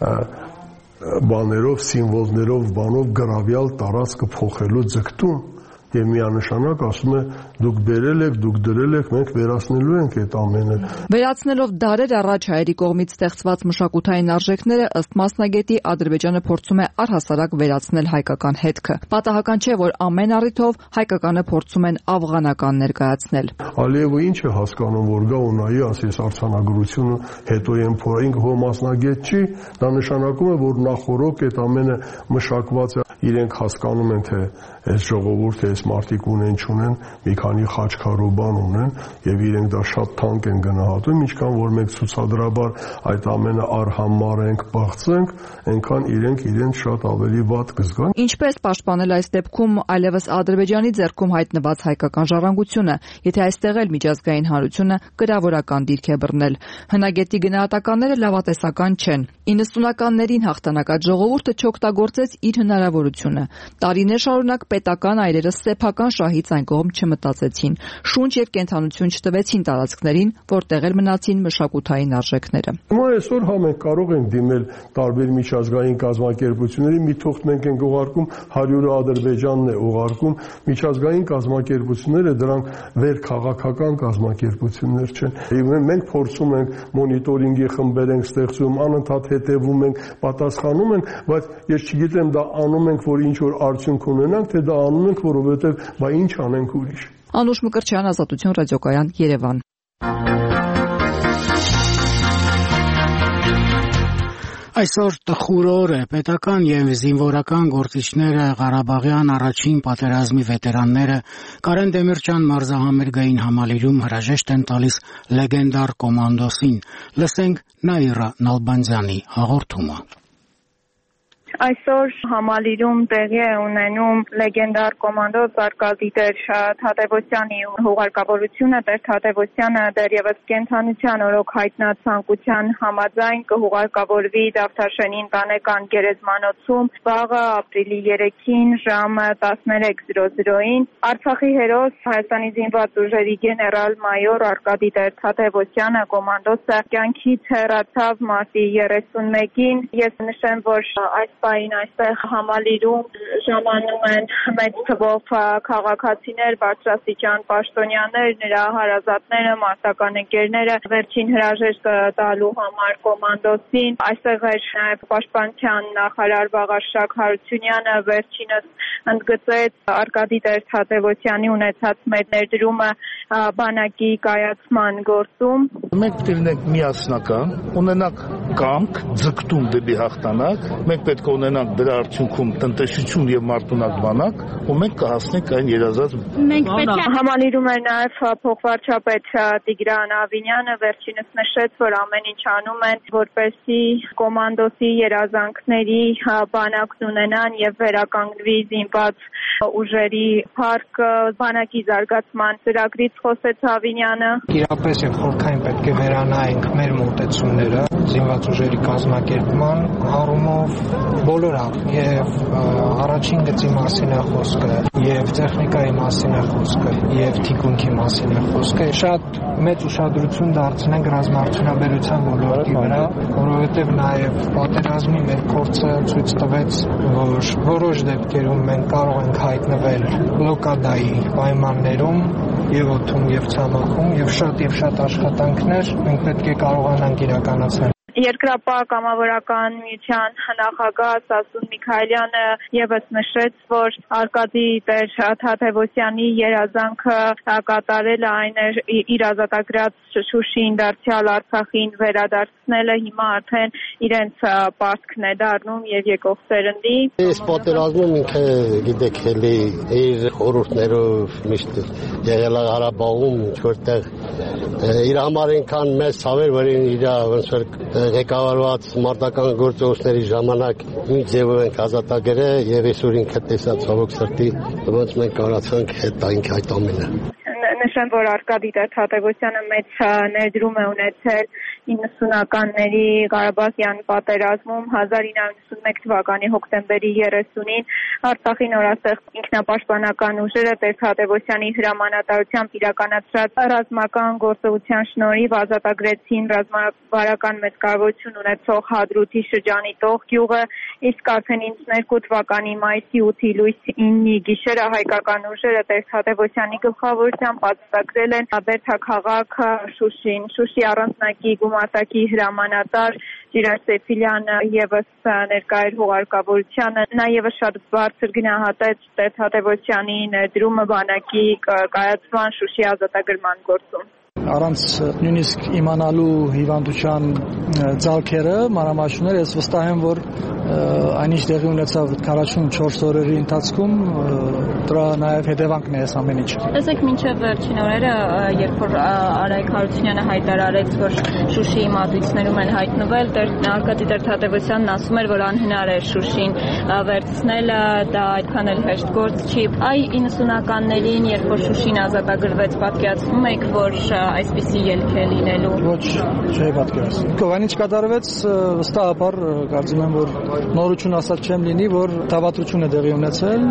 բաներով, սիմվոլներով, բանով գրավյալ տարածքը փոխելու ձգտում եւ միանշանակ ասում է դուք բերել եք, դուք դրել եք, մենք վերացնելու ենք այդ ամենը։ Վերացնելով դարեր առաջ հայերի կողմից ստեղծված մշակութային արժեքները, ըստ մասնագետի, Ադրբեջանը փորձում է առհասարակ վերացնել հայկական հետքը։ Պատահական չէ, որ ամեն առիթով հայկականը փորձում են աֆղանական ներկայացնել։ Ալիևը ինչ է հասկանում, որ գա ու նայի, ասես արձանագրությունը հետո են փորային հո մասնագետ չի, դա նշանակում է, որ նախորոք այդ ամենը մշակված է, իրենք հասկանում են, թե այս ժողովուրդը, այս մարդիկ ունեն չունեն, մի քանի խաչքարու բան ունեն եւ իրենք դա շատ թանկ են գնահատում, ինչքան որ մենք ցուցադրաբար այդ ամենը արհամար ենք, բաղցենք, այնքան իրենք իրենց շատ ավելի վատ կզգան։ Ինչպես պաշտպանել այս դեպքում այլևս Ադրբեջանի ձեռքում հայտնված հայկական ժառանգությունը, եթե այստեղ էլ միջազգային հանրությունը գրավորական դիրք է բռնել։ Հնագետի գնահատականները լավատեսական չեն։ 90-ականներին հաղթանակած ժողովուրդը չօգտագործեց իր հնարավորությունը։ Տարիներ շարունակ պետական այրերը սեփական շահից այն կողմ չմտածեցին, շունչ եւ կենթանություն չտվեցին տարածքներին, որտեղ էլ մնացին մշակութային արժեքները։ Հիմա այսօր հա մենք կարող ենք դիմել տարբեր միջազգային կազմակերպությունների, մի թողտ մենք ենք ուղարկում, 100-ը Ադրբեջանն է ուղարկում, միջազգային կազմակերպությունները դրանք վերքաղաքական կազմակերպություններ չեն։ Մենք փորձում ենք մոնիտորինգի խմբեր ենք ստեղծում, անընդհատ հետևում ենք, պատասխանում ենք, բայց ես չգիտեմ դա անում ենք, որ ինչ որ արդյունք ունենանք, թե դա անում ենք, որովհետև բա ինչ անենք ուրիշ։ Անուշ Մկրտչյան, Ազատություն ռադիոկայան, Երևան։ Այսօր տխուր օր է, պետական եւ զինվորական գործիչները, Ղարաբաղյան առաջին պատերազմի վետերանները Կարեն Դեմիրճյան մարզահամերգային համալիրում հրաժեշտ են տալիս լեգենդար կոմանդոսին։ Լսենք Նաիրա Նալբանդյանի հաղորդումը։ Այսօր համալիրում տեղի է ունենում լեգենդար կոմանդոս Արկադի Տեր Թադևոսյանի հուղարկավորությունը։ Տեր Թադևոսյանը դեռևս կենթանության օրոք հայտնած ցանկության համաձայն կհուղարկավորվի Դավթաշենի ընտանեկան գերեզմանոցում վաղը ապրիլի 3-ին ժամը 13:00-ին։ Արցախի հերոս Հայաստանի զինված ուժերի գեներալ մայոր Արկադի Տեր Թադևոսյանը կոմանդոսը կյանքից հեռացավ մարտի 31-ին։ Ես նշեմ, որ այս պահին այստեղ համալիրում ժամանում են մեծ թվով քաղաքացիներ, բարձրաստիճան պաշտոնյաներ, նրա հարազատները, մարտական ընկերները վերջին հրաժեշտ տալու համար կոմանդոսին։ Այստեղ էր նաև պաշտպանության նախարար Վաղարշակ Հարությունյանը, վերջինս ընդգծեց Արկադի Տեր Թադևոսյանի ունեցած մեծ ներդրումը բանակի կայացման գործում։ Մենք պետք է լինենք միասնական, ունենանք կամք, ձգտում դեպի հաղթանակ, մենք պետք է կունենանք դրա արդյունքում տնտեսություն եւ մարդունակ բանակ, ու մենք կհասնենք այն երազած։ Մենք պետք է համանիրում էր նաեւ փոխվարչապետ Տիգրան Ավինյանը վերջինս նշեց, որ ամեն ինչ անում են, որպեսզի կոմանդոսի երազանքների բանակն ունենան եւ վերականգնվի զինված ուժերի փառքը բանակի զարգացման ծրագրից խոսեց Ավինյանը։ Իրապես եւ խորքային պետք է վերանայենք մեր մոտեցումները զինված ուժերի կազմակերպման առումով բոլորը եւ առաջին գծի մասին է խոսքը եւ տեխնիկայի մասին է խոսքը եւ թիկունքի մասին է խոսքը շատ մեծ ուշադրություն դարձնենք ռազմաարդյունաբերության ոլորտի վրա, որովհետեւ նաեւ պատերազմի մեր փորձը ցույց տվեց, որ որոշ դեպքերում մենք կարող ենք հայտնվել բլոկադայի պայմաններում եւ օդում եւ ցամաքում եւ շատ աշխատանքներ մենք պետք է կարողանանք իրականացնել։ Երկրապահ կամավորական միության նախագահ Սասուն Միքայելյանը եւս նշեց, որ Արկադի Տեր Թադևոսյանի երազանքը կատարելը այն էր իր ազատագրած Շուշին դարձյալ Արցախին վերադարձնելը, հիմա արդեն իրենց պարտքն է դառնում եւ եկող սերնդի։ Այս պատերազմում ինքը գիտեք էլի իր խորհուրդներով միշտ եղել է Ղարաբաղում, որտեղ իր համար ինքան մեծ ցավեր, որ իր ոնց որ ղեկավարված մարտական գործողությունների ժամանակ ինչ ձևով ենք ազատագրել եւ այսօր ինքը տեսած ցավոք սրտի ոնց մենք կարողացանք հետ տանք այդ ամենը։ Նշեմ, որ Արկադի Թադևոսյանը մեծ ներդրում է ունեցել 90-ականների Ղարաբաղյան պատերազմում 1991 թվականի հոկտեմբերի 30-ին Արցախի նորաստեղծ ինքնապաշտպանական ուժերը Տեր Թադևոսյանի հրամանատարությամբ իրականացրած ռազմական գործողության շնորհիվ ազատագրեցին ռազմավարական մեծ կարևորություն ունեցող Հադրութի շրջանի Տող գյուղը, իսկ արդեն 92 թվականի մայիսի 8-ի լույս 9-ի գիշերը հայկական ուժերը Տեր Թադևոսյանի գլխավորությամբ ազատագրել են Բերդաքաղաք Շուշին։ Շուշի առանձնակի գումարտակի հրամանատար Ջիրար Սեֆիլյանը եւս ներկա էր հուղարկավորությանը, նա եւս շատ բարձր գնահատեց Տեր Թադևոսյանի ներդրումը բանակի կայացման Շուշի ազատագրման գործում։ Առանց նույնիսկ իմանալու հիվանդության ցալքերը, մանրամասները, ես վստահ եմ, որ այնինչ տեղի ունեցավ 44 օրերի ընթացքում դրա նաև հետևանքն է այս ամեն ինչ։ Տեսեք, մինչև վերջին օրերը, երբ որ Արայք Հարությունյանը հայտարարեց, որ Շուշիի մատույցներում են հայտնվել, Արկադի Տեր Թադևոսյանն ասում էր, որ անհնար է Շուշին վերցնելը, դա այդքան էլ հեշտ գործ չի։ Այ 90-ականներին, երբ որ Շուշին ազատագրվեց, պատկերացնում եք, որ այսպիսի ելք է լինելու։ Ոչ, չէ պատկերացնում։ Կովանիչ կատարվեց, վստահաբար կարծում եմ, որ նորություն ասած չեմ լինի, որ դավադրություն է տեղի ունեցել։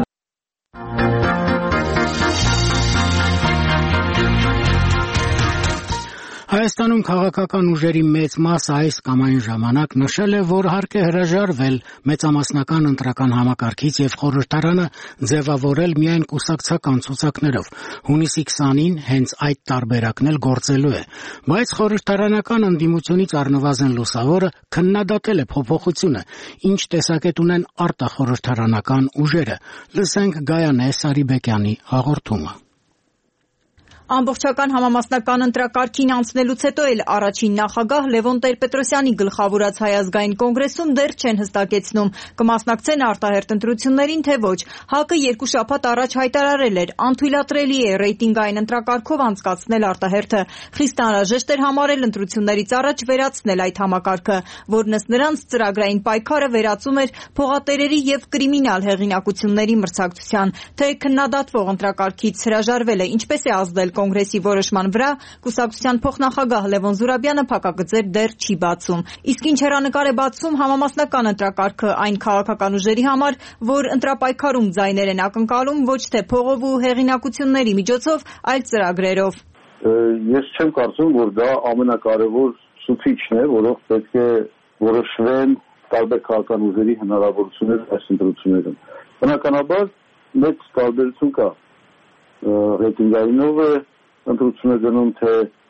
Հայաստանում քաղաքական ուժերի մեծ մասը այս կամ այն ժամանակ նշել է, որ հարկ է հրաժարվել մեծամասնական ընտրական համակարգից եւ խորհրդարանը ձևավորել միայն կուսակցական ցուցակներով։ Հունիսի 20-ին հենց այդ տարբերակն էլ գործելու է։ Բայց խորհրդարանական ընդդիմությունից առնվազն լուսավորը քննադատել է փոփոխությունը, ինչ տեսակետ ունեն արտախորհրդարանական ուժերը։ Լսենք Գայանե Սարիբեկյանի հաղորդումը։ Ամբողջական համամասնական ընտրակարգին անցնելուց հետո էլ առաջին նախագահ Լևոն Տեր-Պետրոսյանի գլխավորած Հայ ազգային կոնգրեսում դեռ չեն հստակեցնում կմասնակցեն արտահերթ ընտրություններին, թե ոչ։ ՀԱԿ-ը 2 շաբաթ առաջ հայտարարել էր, անթույլատրելի է ռեյտինգային ընտրակարգով անցկացնել արտահերթը։ Խիստ անհրաժեշտ էր համարել ընտրություններից առաջ վերացնել այդ համակարգը, որն ըստ նրանց ծրագրային պայքարը վերածում էր փողատերերի եւ կրիմինալ հեղինակությունների մրցակցության։ Թե քննադատվող ընտրակարգից հրաժարվել է, ինչպես է ազդել կոնգրեսի որոշման վրա, կուսակցության փոխնախագահ Լևոն Զուրաբյանը փակագծեր դեռ չի բացում։ Իսկ ինչ հեռանկար է բացում համամասնական ընտրակարգը այն քաղաքական ուժերի համար, որ ընտրապայքարում ձայներ են ակնկալում ոչ թե փողով ու հեղինակությունների միջոցով, այլ ծրագրերով։ Ես չեմ կարծում, որ դա ամենակարևոր ցուցիչն է, որով պետք է որոշվեն տարբեր քաղաքական ուժերի հնարավորությունները այս ընտրություններում։ Բնականաբար մեծ տարբերություն կա ռեյտինգայինով է ընտրությունը գնում, թե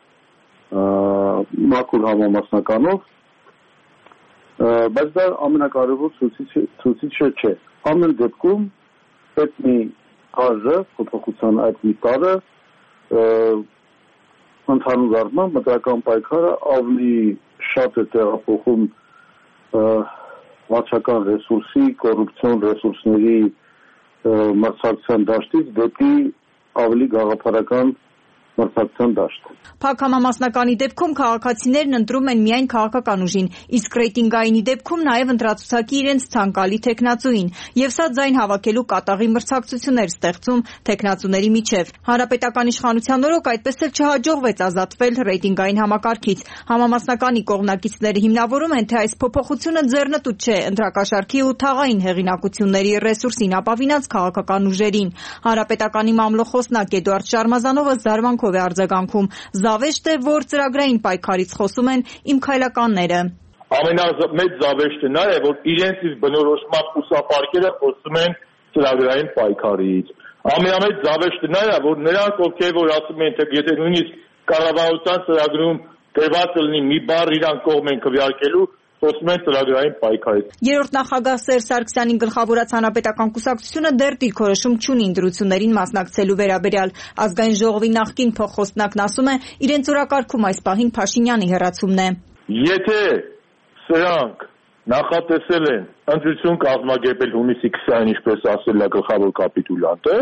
մաքուր համամասնականով, բայց դա ամենակարևոր ցուցիչը չէ։ Ամեն դեպքում այդ մի արժը, փոփոխության այդ մի տարը ընդհանուր առմամբ մտական պայքարը ավելի շատ է տեղափոխում վարչական ռեսուրսի, կոռուպցիոն ռեսուրսների մրցակցության դաշտից դեպի ավելի գաղափարական մրցակցության դաշտ։ Փակ համամասնականի դեպքում քաղաքացիներն ընտրում են միայն քաղաքական ուժին, իսկ ռեյտինգայինի դեպքում նաև ընտրացուցակի իրենց ցանկալի թեկնածուին, եւ սա ձայն հավաքելու կատաղի մրցակցություններ ստեղծում թեկնածուների միջև։ Հանրապետական իշխանության օրոք այդպես էլ չհաջողվեց ազատվել ռեյտինգային համակարգից։ Համամասնականի կողմնակիցները հիմնավորում են, թե այս փոփոխությունը ձեռնտու չէ ընտրակաշառքի ու թաղային հեղինակությունների ռեսուրսին ապավինած քաղաքական ուժերին։ Հանրապետականի մամլոխոսնակ Էդուարդ Շարմազանովը զարմանքով է արձագանքում։ Զավեշտ է, որ ծրագրային պայքարից խոսում են իմ քայլականները։ Ամենամեծ զավեշտը նա է, որ իրենց բնորոշման ուսապարկերը խոսում են ծրագրային պայքարից։ Ամենամեծ զավեշտը նա է, որ նրանք, ովքեր որ ասում են, թե եթե նույնիսկ կառավարության ծրագրում դրված լինի մի բառ իրանք կողմ են քվեարկելու, խոսում են ծրագրային պայքարից։ Երրորդ նախագահ Սերժ Սարգսյանին գլխավորած հանրապետական կուսակցությունը դեռ դիրքորոշում չունի ընտրություններին մասնակցելու վերաբերյալ։ Ազգային ժողովի նախկին փոխխոսնակն ասում է, իրենց օրակարգում այս պահին Փաշինյանի հեռացումն է։ Եթե սրանք նախատեսել են ընտրություն կազմակերպել հունիսի 20-ին, ինչպես ասել է գլխավոր կապիտուլանտը,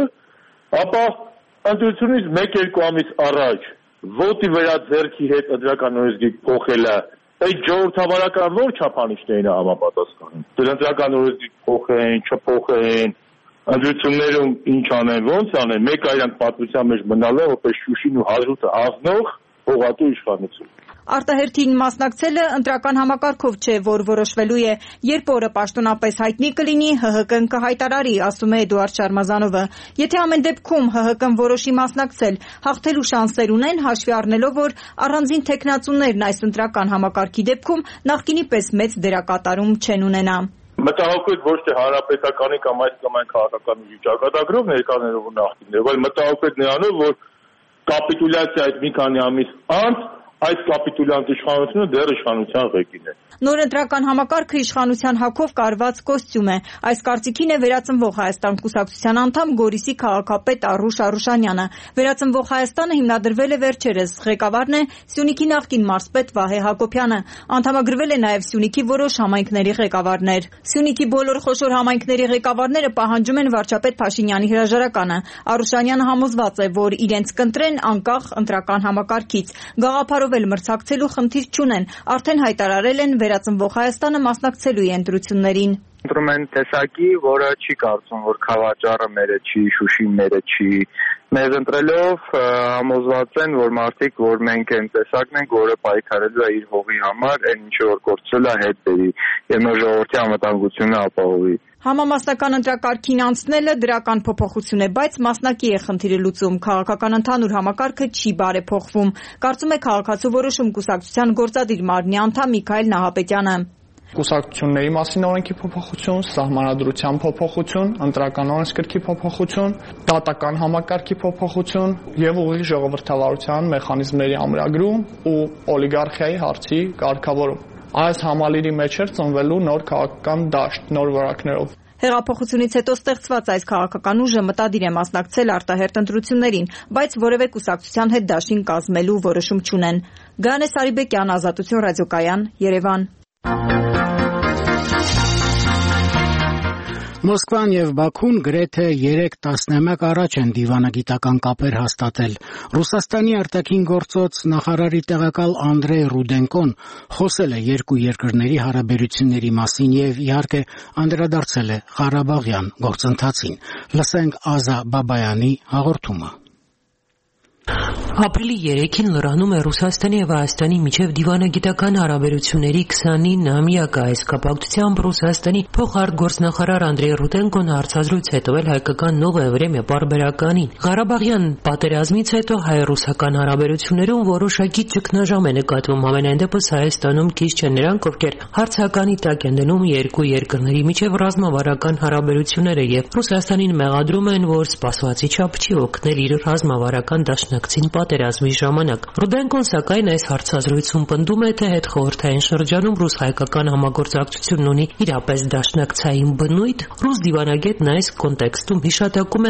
ապա ընտրությունից 1-2 ամիս առաջ ոտի վրա ձեռքի հետ ընտրական օրենսգիր փոխելը այդ ժողովրդավարական ո՞ր չափանիշներին է համապատասխանում։ Դրանց ընտրական օրենսգիր փոխեն, չփոխեն, ընտրություններում ինչ անեն, ո՞նց անեն, մեկ այրանք պատմության մեջ մնալը, որպես Շուշին ու Հադրութը ազնող փողատու իշխանություն։ Արտահերթին մասնակցելը ընտրական համակարգով չէ, որ որոշվելու է, երբ օրը պաշտոնապես հայտնի կլինի, ՀՀԿ-ն կհայտարարի, ասում է Էդուարդ Շարմազանովը։ Եթե ամեն դեպքում ՀՀԿ-ն որոշի մասնակցել, հաղթելու շանսեր ունեն, հաշվի առնելով, որ առանձին թեկնածուներն այս ընտրական համակարգի դեպքում նախկինի պես մեծ դերակատարում չեն ունենա։ Մտահոգվեք ոչ թե հանրապետականի կամ այս կամ այն քաղաքական ուժի ճակատագրով ներկաներով ու նախկիններով, այլ մտահոգվեք նրանով, որ կապիտուլյացիայից մի քանի ամիս անց այս կապիտուլյանտ իշխանությունը դեռ իշխանության ղեկին է։ Նոր ընտրական համակարգը իշխանության հագով կարված կոստյում է։ Այս կարծիքին է վերածնվող Հայաստան կուսակցության անդամ Գորիսի քաղաքապետ Առուշ Արուշանյանը։ Վերածնվող Հայաստանը հիմնադրվել է վերջերս, ղեկավարն է Սյունիքի նախկին մարզպետ Վահե Հակոբյանը։ Անդամագրվել է նաև Սյունիքի որոշ համայնքների ղեկավարներ։ Սյունիքի բոլոր խոշոր համայնքների ղեկավարները պահանջում են վարչապետ Փաշինյանի հրաժարականը։ Արուշանյանը համոզված է, որ իրենց կընտրեն անկախ ընտրական համակարգից։ Գաղափարով էլ մրցակցելու խնդիր չունեն, արդեն հայտարարել են վերածնվող Հայաստանը մասնակցելու է ընտրություններին։ Ընտրում են տեսակի, որը չի կարծում, որ Խավաճառը մերը չի, Շուշին մերը չի։ Մեզ ընտրելով համոզված են, որ մարդիկ, որ մենք այն տեսակն ենք, որը պայքարելու է իր հողի համար, այն ինչ որ կորցրել է հետ բերի եւ մեր ժողովրդի անվտանգությունը ապահովի։ Համամասնական ընտրակարգին անցնելը դրական փոփոխություն է, բայց մասնակի է խնդիրը լուծում։ Քաղաքական ընդհանուր համակարգը չի բարեփոխվում, կարծում է քաղաքացու որոշում կուսակցության գործադիր մարմնի անդամ Միքայել Նահապետյանը։ Կուսակցությունների մասին օրենքի փոփոխություն, սահմանադրության փոփոխություն, ընտրական օրենսգրքի փոփոխություն, դատական համակարգի փոփոխություն եւ ուղիղ ժողովրդավարության մեխանիզմների ամրագրում ու օլիգարխիայի հարցի կարգավորում։ Այս համալիրի մեջ էր ծնվելու նոր քաղաքական դաշտ, նոր որակներով։ Հեղափոխությունից հետո ստեղծված այս քաղաքական ուժը մտադիր է մասնակցել արտահերթ ընտրություններին, բայց որևէ կուսակցության հետ դաշին կազմելու որոշում չունեն։ Գանե Սարիբեկյան, Ազատություն ռադիոկայան, Երևան։ Մոսկվան եւ Բաքուն գրեթե 3 տասնամյակ առաջ են դիվանագիտական կապեր հաստատել։ Ռուսաստանի արտաքին գործոց նախարարի տեղակալ Անդրեյ Ռուդենկոն խոսել է երկու երկրների հարաբերությունների մասին եւ իհարկե անդրադարձել է Ղարաբաղյան գործընթացին։ Լսենք Ազա Բաբայանի հաղորդումը։ Ապրիլի 3-ին Լոռանում է Ռուսաստանի եւ Հայաստանի միջև դիվանագիտական հարաբերությունների 29-ամյակը։ Այս կապակցությամբ Ռուսաստանի փոխարտգործնախարար Անդրեյ Ռուդենկոն հարցազրույց է տվել հայկական Նովոյ Վրեմյա պարբերականին։ Ղարաբաղյան պատերազմից հետո հայ-ռուսական հարաբերություններում որոշակի ճգնաժամ է նկատվում, համենայն դեպս Հայաստանում քիչ չեն նրանք, ովքեր հարցականի տակ են դնում երկու երկրների միջև ռազմավարական հարաբերությունները եւ Ռուսաստանին մեղադրում են, որ սպասվածի չափ չի օգնել իր ռազմավարական դաշնակցին պատերազմի ժամանակ։ Ռուդենկոն սակայն այս հարցազրույցում պնդում է, թե հետխորհրդային շրջանում ռուս-հայկական համագործակցությունն ունի իրապես դաշնակցային բնույթ։ Ռուս դիվանագետն այս կոնտեքստում հիշատակում է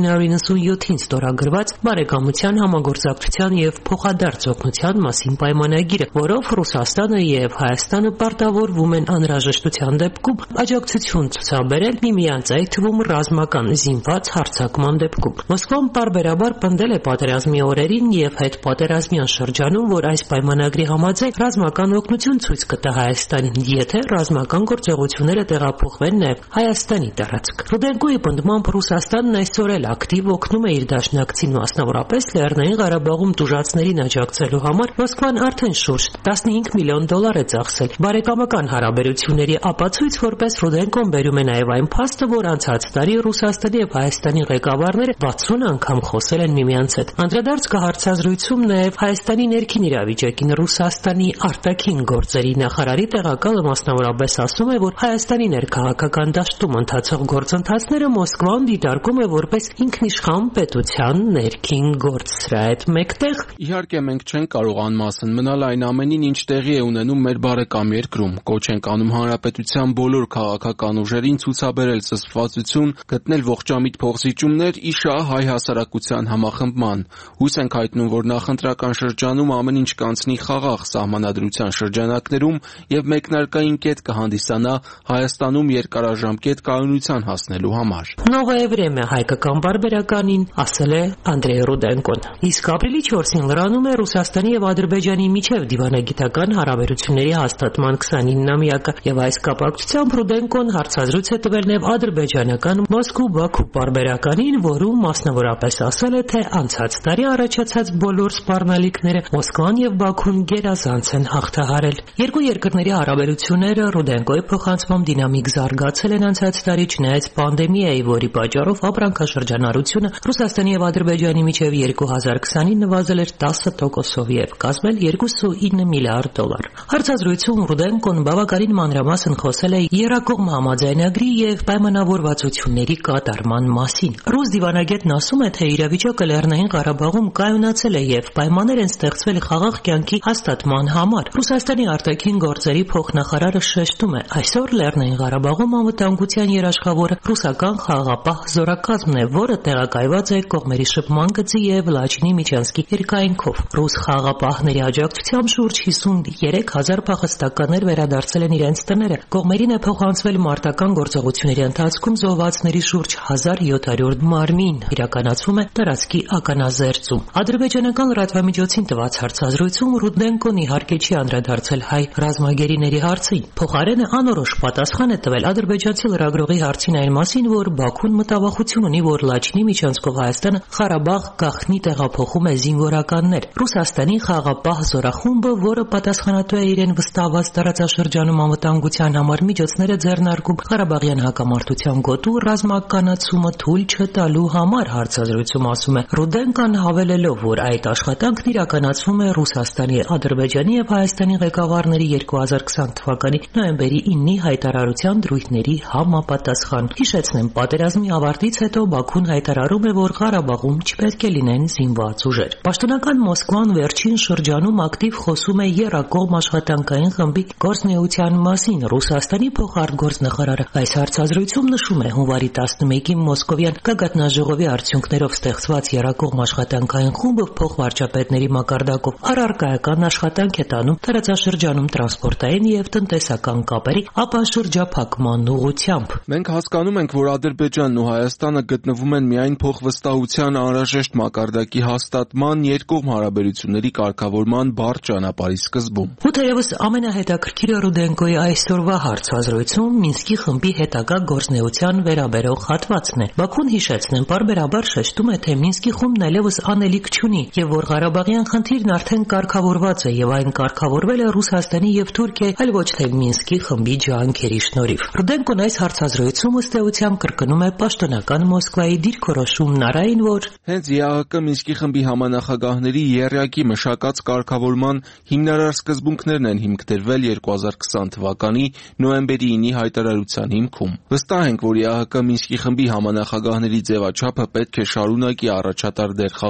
1997-ին ստորագրված բարեկամության, համագործակցության եւ փոխադարձ օգնության մասին պայմանագիրը, որով Ռուսաստանը եւ Հայաստանը պարտավորվում են անհրաժեշտության դեպքում աջակցություն ցուցաբերել միմյանց, այդ թվում ռազմական զինված հարձակման դեպքում։ Մոսկվան պարբերաբար պնդել է պատերազմի օրերին եւ հետպատերազմյան շրջանում, որ այս պայմանագրի համաձայն ռազմական օգնություն ցույց կտա Հայաստանին, եթե ռազմական գործողությունները տեղափոխվեն նաեւ Հայաստանի տարածք։ Ռուդենկոյի պնդմամբ Ռուսաստանն այսօր էլ ակտիվ օգնում է իր դաշնակցին, մասնավորապես Լեռնային Ղարաբաղում տուժածներին աջակցելու համար Մոսկվան արդեն շուրջ $15 միլիոն է ծախսել։ Բարեկամական հարաբերությունների ապացույց որպես Ռուդենկոն բերում է նաեւ այն փաստը, որ անցած տարի Ռուսաստանի եւ Հայաստանի ղեկավարները 60 անգամ խոսել են միմյանց հետ։ Անդրադարձ կա հարցազրույցում նաեւ Հայաստանի ներքին իրավիճակին։ Ռուսաստանի արտաքին գործերի նախարարի տեղակալը մասնավորապես ասում է, որ Հայաստանի ներքաղաքական դաշտում ընթացող գործընթացները Մոսկվան դիտարկում է որպես ինքնիշխան պետության ներքին գործ։ Սրա հետ մեկտեղ իհարկե մենք չենք կարող անմասն մնալ այն ամենին, ինչ տեղի է ունենում մեր բարեկամ երկրում։ Կոչ ենք անում հանրապետության բոլոր քաղաքական ուժերին ցուցաբերել զսպվածություն, գտնել ողջամիտ փոխզիջումներ ի շահ հայ հասարակության համախմբման։ Հույս ենք հայտնում, որ նախընտրական շրջանում ամեն ինչ կանցնի խաղաղ սահմանադրության շրջանակներում եւ մեկնարկային կետ կհանդիսանա Հայաստանում երկարաժամկետ կայունության հասնելու համար։ Նովայե վրեմե հայկական բարբերականին ասել է Անդրեյ Ռուդենկոն։ Իսկ ապրիլի 4-ին լրանում է Ռուսաստանի եւ Ադրբեջանի միջև դիվանագիտական հարաբերությունների հաստատման 29-ամյակը եւ այս կապակցությամբ Ռուդենկոն հարցազրույց է տվել նաեւ ադրբեջանական Մոսկու-Բաքու բարբերականին, որում մասնավորապես ասել է, թե անցած տարի առաջացած բոլոր սպառնալիքները Մոսկվան եւ Բաքուն գերազանց են հաղթահարել։ Երկու երկրների հարաբերությունները Ռուդենկոյի փոխանցմամբ դինամիկ զարգացել են անցած տարի, չնայած պանդեմիայի, որի պատճառով ապրանքաշրջանառությունը Ռուսաստանի եւ Ադրբեջանի միջև 2020-ին նվազել էր 10%-ով եւ կազմել $2.9 միլիարդ։ Հարցազրույցում Ռուդենկոն բավականին մանրամասն խոսել է Երակողմ համաձայնագրի եւ պայմանավորվածությունների կատարման մասին։ Ռուս դիվանագետն ասում է, թե իրավիճակը Լեռնային Ղարաբաղում կայունացել է եւ պայմաններ են ստեղծվել խաղաղ կյանքի հաստատման համար։ Ռուսաստանի արտաքին գործերի փոխնախարարը շեշտում է, այսօր Լեռնային Ղարաբաղում անվտանգության երաշխավորը ռուսական խաղաղապահ զորակազմն է, որը տեղակայված է կողմերի շփման գծի եւ Լաչինի միջանցքի երկայնքով։ Ռուս խաղաղապահների աջակցությամբ շուրջ 53,000 փախստականներ վերադարձել են իրենց տները։ Կողմերին է փոխանցվել մարտական գործողությունների ընթացքում զոհվածների շուրջ 1700 մարմին, իրականացվում է տարածքի ականազերծում։ Ադրբեջանական լրատվամիջոցին տված հարցազրույցում Ռուդենկոն իհարկե չի անդրադարձել հայ ռազմագերիների հարցին։ Փոխարենը անորոշ պատասխան է տվել ադրբեջանցի լրագրողի հարցին այն մասին, որ Բաքուն մտավախություն ունի, որ Լաչինի միջանցքով Հայաստանը Ղարաբաղ գաղտնի տեղափոխում է զինվորականներ։ Ռուսաստանի խաղաղապահ զորախումբը, որը պատասխանատու է իրեն վստահված տարածաշրջանում անվտանգության համար միջոցները ձեռնարկում Ղարաբաղյան հակամարտության գոտու ռազմականացումը թույլ չտալու համար, հարցազրույցում ասում է Ռուդենկոն, հավելելով, որ այդ աշխատանքն իրականացվում է Ռուսաստանի, Ադրբեջանի եւ Հայաստանի ղեկավարների 2020 թվականի նոյեմբերի 9-ի հայտարարության դրույթների համապատասխան։ Հիշեցնեմ, պատերազմի ավարտից հետո Բաքուն հայտարարում է, որ Ղարաբաղում չպետք է լինեն զինված ուժեր։ Պաշտոնական Մոսկվան վերջին շրջանում ակտիվ խոսում է Երակողմ աշխատանքային խմբի գործունեության մասին։ Ռուսաստանի փոխարտգործնախարարը այս հարցազրույցում նշում է, հունվարի 11-ին Մոսկովյան գագաթնաժողովի արդյունքներով ստեղծված Երակողմ աշխատանքային խումբը փոխվարչապետների մակարդակով առարկայական աշխատանք է տանում տարածաշրջանում տրանսպորտային եւ տնտեսական կապերի ապաշրջափակման ուղղությամբ։ Մենք հասկանում ենք, որ Ադրբեջանն ու Հայաստանը գտնվում են միայն փոխվստահության անհրաժեշտ մակարդակի հաստատման, երկկողմ հարաբերությունների կարգավորման բարդ ճանապարհի սկզբում։ Ու թերևս ամենահետաքրքիրը Ռուդենկոյի այսօրվա հարցազրույցում Մինսկի խմբի հետագա գործունեության վերաբերող հատվածն է։ Բաքուն, հիշեցնեմ, պարբերաբար շեշտում է, թե Մինսկի խումբն այլևս անելիք չունի եւ որ Ղարաբաղյան խնդիրն արդեն կարգավորված է եւ այն կարգավորվել է Ռուսաստանի եւ Թուրքիայի, այլ ոչ թե Մինսկի խմբի ջանքերի շնորհիվ։ Ռուդենկոն այս հարցազրույցում ըստ էության կրկնում է պաշտոնական Մոսկվայի դիրքորոշումն առայն, որ հենց ԵԱՀԿ Մինսկի խմբի համանախագահների եռյակի մշակած կարգավորման հիմնարար սկզբունքներն են հիմք դրվել 2020 թվականի նոյեմբերի 9-ի հայտարարության հիմքում։ Վստահ ենք, որ ԵԱՀԿ Մինսկի խմբի համանախագահների ձևաչափը պետք է շարունակի առաջատար դեր խաղալ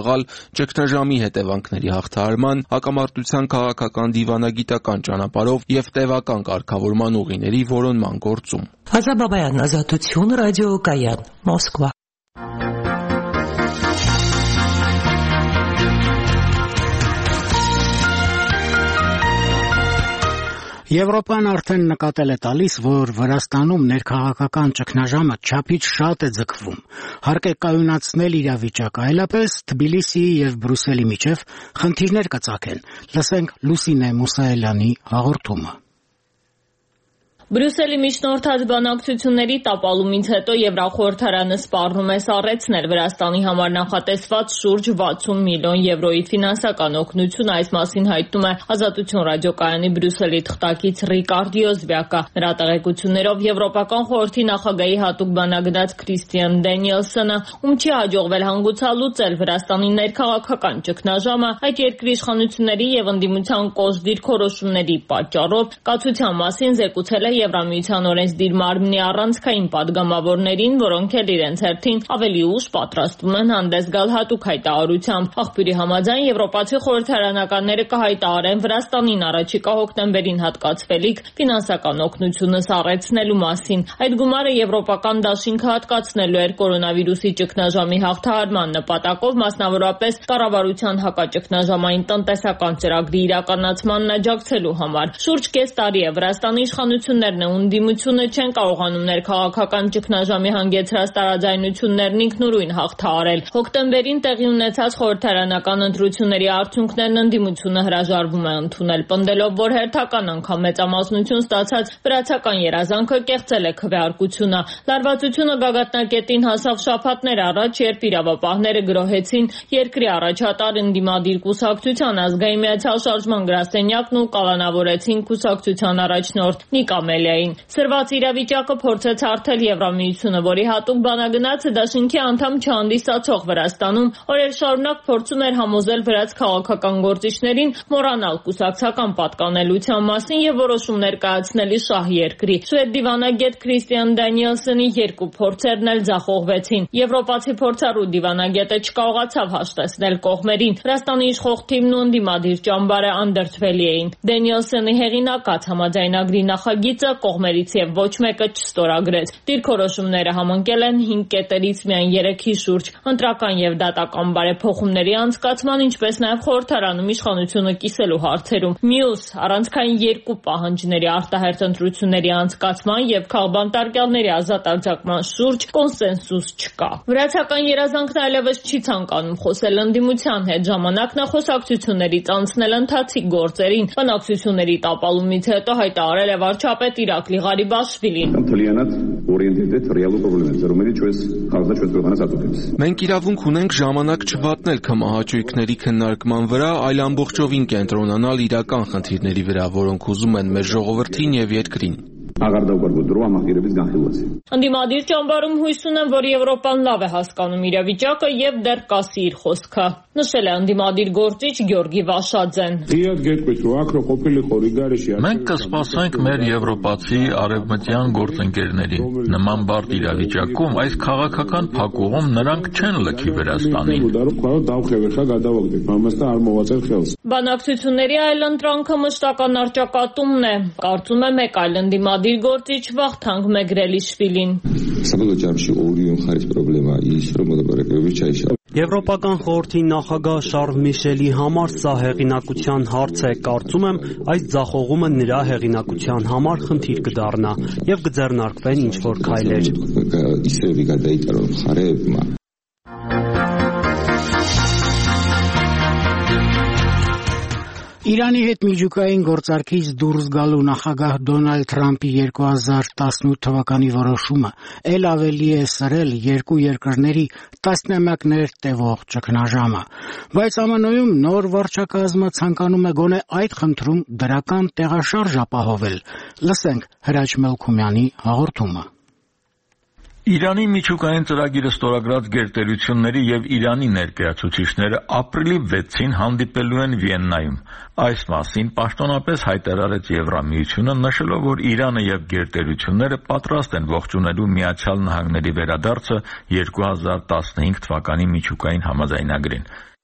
ճգնաժամի հետևանքների հաղթահարման, հակամարտության քաղաքական դիվանագիտական ճանապարհով եւ տևական կարգավորման ուղիների որոնման գործում։ Ազաբաբայան, Ազատություն, ռադիոկայան, Մոսկվա։ Եվրոպան արդեն նկատել է տալիս, որ Վրաստանում ներքաղաքական ճգնաժամը չափից շատ է ձգվում։ Հարկ է կայունացնել իրավիճակը, այլապես Թբիլիսիի եւ Բրյուսելի միջև խնդիրներ կծագեն։ Լսենք Լուսինե Մուսայելյանի հաղորդումը։ Բրյուսելի միջնորդած բանակցությունների տապալումից հետո Եվրախորհրդարանը սպառնում է սառեցնել Վրաստանի համար նախատեսված շուրջ 60 միլիոն եվրոյի ֆինանսական օգնություն, այս մասին հայտնում է Ազատություն ռադիոկայանի Բրյուսելի թղթակից Ռիկարդիո Զվյակա։ Նրա տեղեկություններով Եվրոպական խորհրդի նախագահի հատուկ բանագնաց Քրիստիան Դենիելսոնը, ում չի հաջողվել հանգուցալուծել Վրաստանի ներքաղաքական ճգնաժամը, այդ երկրի իշխանությունների եւ ընդդիմության կոշտ դիրքորոշումների պատճառով կացության մասին զեկուցել է Եվրամիության օրենսդիր մարմնի առանցքային падգամավորներին, որոնք էլ իրենց հերթին ավելի ուշ պատրաստվում են հանդես գալ հատուկ հայտարարությամբ։ Աղբյուրի համաձայն եվրոպացի խորհրդարանականները կհայտարարեն Վրաստանին առաջիկա հոկտեմբերին հատկացվելիք ֆինանսական օգնությունը սառեցնելու մասին։ Այդ գումարը եվրոպական դաշինքը հատկացնելու էր կորոնավիրուսի ճգնաժամի հաղթահարման նպատակով, մասնավորապես կառավարության հակաճգնաժամային տնտեսական ծրագրի իրականացմանն աջակցելու համար։ Շուրջ կես տարի է Վրաստանի իշխանությունները ընդդիմությունը չեն կարողանում ներքաղաքական ճգնաժամի հանգեցրած տարաձայնություններն ինքնուրույն հաղթահարել։ Հոկտեմբերին տեղի ունեցած խորհրդարանական ընտրությունների արդյունքներն ընդդիմությունը հրաժարվում է ընդունել, պնդելով, որ հերթական անգամ մեծամասնություն ստացած վրացական երազանքը կեղծել է քվեարկությունը։ Լարվածությունը գագաթնակետին հասավ շաբաթներ առաջ, երբ իրավապահները գրոհեցին երկրի առաջատար ընդդիմադիր կուսակցության ազգային միացյալ շարժման գրասենյակն ու կալանավորեցին կուսակցության առաջնորդ Նիկա Մելիային։ Սրված իրավիճակը փորձեց հարթել Եվրամիությունը, որի հատուկ բանագնացը դաշինքի անդամ չհանդիսացող Վրաստանում օրեր շարունակ փորձում էր համոզել վրաց քաղաքական գործիչներին մոռանալ կուսակցական պատկանելության մասին եւ որոշումներ կայացնելի շահ երկրի։ Շվեդ դիվանագետ Քրիստիան Դենիելսոնի երկու փորձերն էլ ձախողվեցին։ Եվրոպացի փորձառու դիվանագետը չկարողացավ հաշտեցնել կողմերին։ Վրաստանի իշխող թիմն ու ընդդիմադիր ճամբարը անդրդվելի էին։ Դենիելսոնի հեղինակած համաձայնագրի նախագիծը կողմերից եւ ոչ մեկը չստորագրեց։ Դիրքորոշումները համընկել են 5 կետերից միայն 3-ի շուրջ՝ ընտրական եւ դատական բարեփոխումների անցկացման, ինչպես նաեւ խորհրդարանում իշխանությունը կիսելու հարցերում։ Մյուս առանցքային 2 պահանջների արտահերթ ընտրությունների անցկացման եւ քաղբանտարկյալների ազատ արձակման շուրջ կոնսենսուս չկա։ Վրացական երազանքն այլևս չի ցանկանում խոսել ընդդիմության հետ, ժամանակն է խոսակցություններից անցնել ընթացիկ գործերին։ Բանակցությունների տապալումից հետո հայտարարել է վարչապետ Իրակլի Ղարիբաշվիլին։ Մենք իրավունք ունենք ժամանակ չվատնել քմահաճույքների քննարկման վրա, այլ ամբողջովին կենտրոնանալ իրական խնդիրների վրա, որոնք ուզում են մեր ժողովրդին եւ երկրին։ Ընդդիմադիր ճամբարում հույս ունեն, որ Եվրոպան լավ է հասկանում իրավիճակը եւ դեռ կասի իր խոսքը, նշել է ընդդիմադիր գործիչ Գյորգի Վաշաձեն։ Մենք կսպասենք մեր եվրոպացի արևմտյան գործընկերներին։ Նման բարդ իրավիճակում այս քաղաքական փակուղում նրանք չեն լքի Վրաստանին։ Բանակցությունների այլ ընտրանքը մշտական առճակատումն է, կարծում է մեկ այլ ընդդիմադիր գործիչ Վախթանգ Մեգրելիշվիլին։ Եվրոպական խորհրդի նախագահ Շարլ Միշելի համար սա հեղինակության հարց է, կարծում եմ այս ձախողումը նրա հեղինակության համար խնդիր կդառնա եւ կձեռնարկվեն ինչ-որ քայլեր։ Իրանի հետ միջուկային գործարքից դուրս գալու նախագահ Դոնալդ Թրամփի 2018 թվականի որոշումը ել ավելի է սրել երկու երկրների տասնամյակներ տևող ճգնաժամը, բայց ԱՄՆ-ում նոր վարչակազմը ցանկանում է գոնե այդ խնդրում դրական տեղաշարժ ապահովել։ Լսենք Հրաչ Մելքումյանի հաղորդումը։ Իրանի միջուկային ծրագիրը ստորագրած գերտերությունների եւ Իրանի ներկայացուցիչները ապրիլի 6-ին հանդիպելու են Վիեննայում։ Այս մասին պաշտոնապես հայտարարեց Եվրամիությունը, նշելով, որ Իրանը եւ գերտերությունները պատրաստ են ողջունելու Միացյալ Նահանգների վերադարձը 2015 թվականի միջուկային համաձայնագրին։